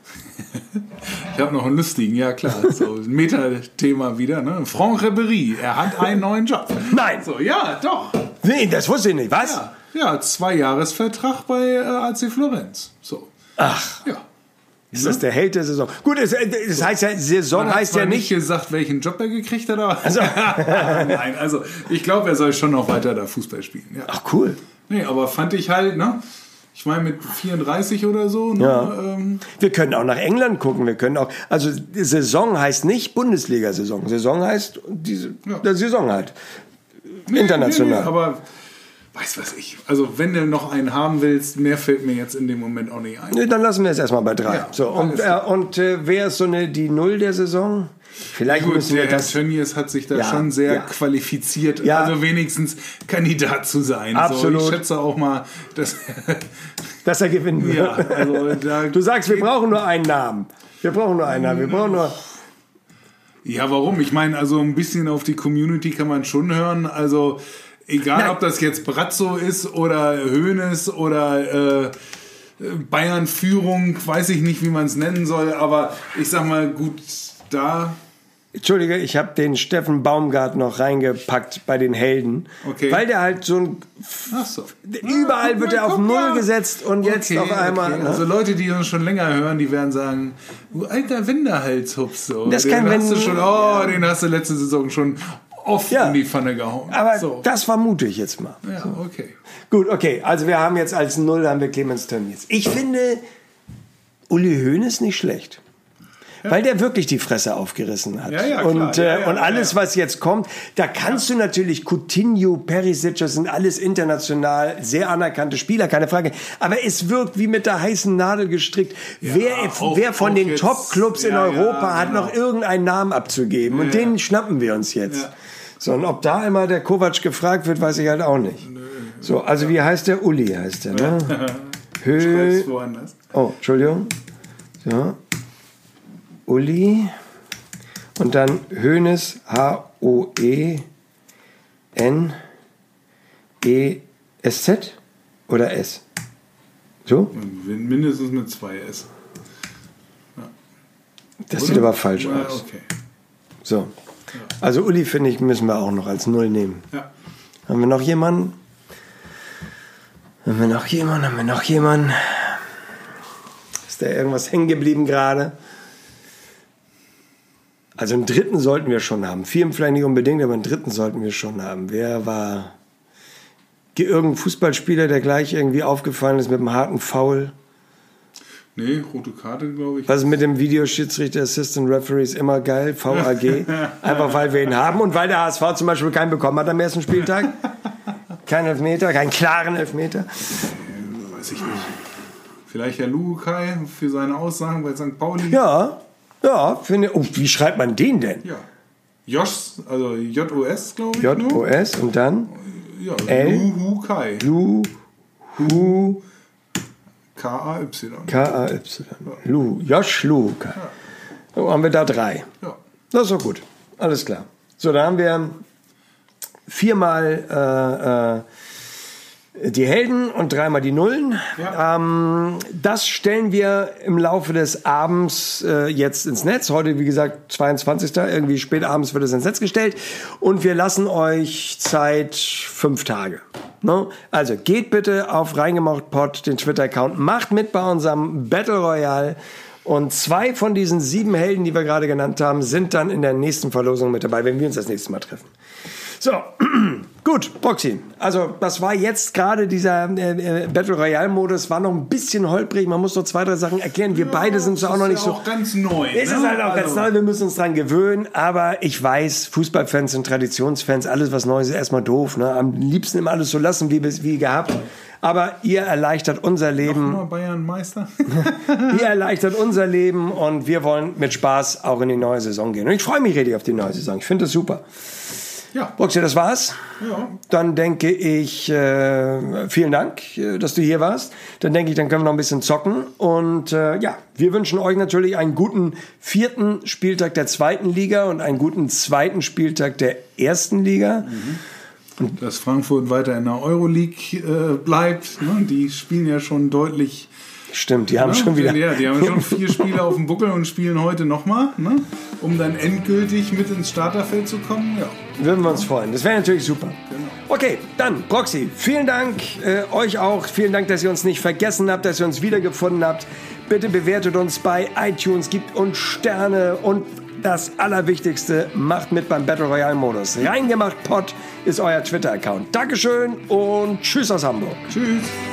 Ich habe noch einen lustigen, ja klar, so ein Meta-Thema wieder, ne? Franck Ribéry, er hat einen neuen Job. Nein! So, ja, doch. Nee, das wusste ich nicht, was? Ja, ja Zwei-Jahres-Vertrag bei äh, A C Florenz. So. Ach. Ja. Ist das der Held der Saison? Gut, es, es heißt ja, Saison Man heißt ja nicht... nicht gesagt, welchen Job er gekriegt hat, aber... Also. Nein, also ich glaube, er soll schon noch weiter da Fußball spielen. Ja. Ach, cool. Nee, aber fand ich halt, ne? Ich meine, mit vierunddreißig oder so. Ne, ja. ähm, wir können auch nach England gucken. Wir können auch, also Saison heißt nicht Bundesliga-Saison. Saison heißt diese ja. der Saison halt. Nee, international. Nee, nee, aber weiß was ich. Also wenn du noch einen haben willst, mehr fällt mir jetzt in dem Moment auch nicht ein. Nee, dann lassen wir es erstmal bei drei. Ja, so, und äh, und äh, wer ist so eine die Null der Saison? Vielleicht Gut, müssen wir der das. Tönnies hat sich da ja, schon sehr ja. qualifiziert, ja. also wenigstens Kandidat zu sein. Absolut. So, ich schätze auch mal, dass, dass er gewinnen wird. Ja, also da du sagst, wir brauchen nur einen Namen. Wir brauchen nur einen Namen. Wir brauchen nur. Ja, warum? Ich meine, also ein bisschen auf die Community kann man schon hören. Also egal, Nein. ob das jetzt Brazzo ist oder Hoeneß oder äh, Bayern-Führung, weiß ich nicht, wie man es nennen soll, aber ich sag mal, gut, da... Entschuldige, ich habe den Steffen Baumgart noch reingepackt bei den Helden, okay. weil der halt so ein... Ach so. Überall ah, wird er auf Null gesetzt und okay, jetzt auf einmal... Okay. Ne? Also Leute, die uns schon länger hören, die werden sagen, du alter Wenderhalshups, so. Das den kann, hast wenn, du schon, oh, den hast du letzte Saison schon oft ja. in die Pfanne gehauen. Aber so. das vermute ich jetzt mal. Ja, so. okay. Gut, okay, also wir haben jetzt als Null haben wir Clemens Tönnies. Ich finde Uli Hoeneß nicht schlecht. Ja. Weil der wirklich die Fresse aufgerissen hat. Ja, ja, und, ja, äh, ja, und alles, ja, ja. was jetzt kommt, da kannst ja. du natürlich Coutinho, Perisic, das sind alles international sehr anerkannte Spieler, keine Frage. Aber es wirkt wie mit der heißen Nadel gestrickt. Ja, wer, auch, wer von den jetzt, Top-Clubs in ja, Europa ja, hat genau. noch irgendeinen Namen abzugeben? Und ja. den schnappen wir uns jetzt. Ja. So, und ob da immer der Kovac gefragt wird, weiß ich halt auch nicht. Nö. So, also wie heißt der? Uli heißt der, ne? Hö. Oh, Entschuldigung. So. Uli. Und dann Hoeneß, H O E N E S Z oder S? So? Mindestens mit zwei S. Ja. Das oder? Sieht aber falsch ja, aus. Okay. So. Ja. Also Uli, finde ich, müssen wir auch noch als Null nehmen. Ja. Haben wir noch jemanden? Haben wir noch jemanden? Haben wir noch jemanden? Ist da irgendwas hängen geblieben gerade? Also einen dritten sollten wir schon haben. Vier vielleicht nicht unbedingt, aber einen dritten sollten wir schon haben. Wer war irgendein Fußballspieler, der gleich irgendwie aufgefallen ist mit einem harten Foul? Nee, rote Karte, glaube ich. Was ist mit dem Videoschiedsrichter Assistant Referees immer geil? V A G. Einfach weil wir ihn haben und weil der H S V zum Beispiel keinen bekommen hat am ersten Spieltag. Kein Elfmeter, keinen klaren Elfmeter. Äh, weiß ich nicht. Vielleicht Herr Lukai für seine Aussagen bei Sankt Pauli. Ja, ja, finde. Oh, wie schreibt man den denn? Ja. Jos, also J O S, glaube ich. J O S und dann? Ja, L. Lukai. Lu. Hu. K A Y. K A Y. Lu. Josh Lukai. Ja. So haben wir da drei. Ja. Das ist doch gut. Alles klar. So, da haben wir viermal äh, äh, die Helden und dreimal die Nullen. Ja. Ähm, das stellen wir im Laufe des Abends äh, jetzt ins Netz. Heute, wie gesagt, zweiundzwanzigsten Irgendwie spät abends wird es ins Netz gestellt. Und wir lassen euch Zeit fünf Tage. No? Also geht bitte auf Reingemacht-Pod, den Twitter-Account, macht mit bei unserem Battle Royale. Und zwei von diesen sieben Helden, die wir gerade genannt haben, sind dann in der nächsten Verlosung mit dabei, wenn wir uns das nächste Mal treffen. So, gut, Boxy. Also das war jetzt gerade dieser äh, Battle Royale-Modus, war noch ein bisschen holprig. Man muss noch zwei, drei Sachen erklären. Wir ja, beide sind so auch noch nicht so... Das ist ja auch ganz neu. Es ne? ist halt auch also. ganz neu, wir müssen uns dran gewöhnen. Aber ich weiß, Fußballfans und Traditionsfans, alles was Neues ist erstmal doof. Ne? Am liebsten immer alles so lassen, wie, wie gehabt. Aber ihr erleichtert unser Leben. Noch mal Bayern Meister. Ihr erleichtert unser Leben und wir wollen mit Spaß auch in die neue Saison gehen. Und ich freue mich richtig auf die neue Saison. Ich finde das super. Ja. Boxy, das war's. Ja. Dann denke ich, äh, vielen Dank, dass du hier warst. Dann denke ich, dann können wir noch ein bisschen zocken. Und äh, ja, wir wünschen euch natürlich einen guten vierten Spieltag der zweiten Liga und einen guten zweiten Spieltag der ersten Liga. Mhm. Und dass Frankfurt weiter in der Euroleague äh, bleibt. Ne? Die spielen ja schon deutlich. Stimmt, die haben ja, schon wieder. Ja, die haben schon vier Spiele auf dem Buckel und spielen heute nochmal, ne? Um dann endgültig mit ins Starterfeld zu kommen. Ja. Würden wir uns freuen. Das wäre natürlich super. Genau. Okay, dann, Boxy, vielen Dank. Äh, euch auch. Vielen Dank, dass ihr uns nicht vergessen habt, dass ihr uns wiedergefunden habt. Bitte bewertet uns bei iTunes, gebt uns Sterne und das Allerwichtigste, macht mit beim Battle Royale Modus. Reingemacht Pod ist euer Twitter-Account. Dankeschön und tschüss aus Hamburg. Tschüss.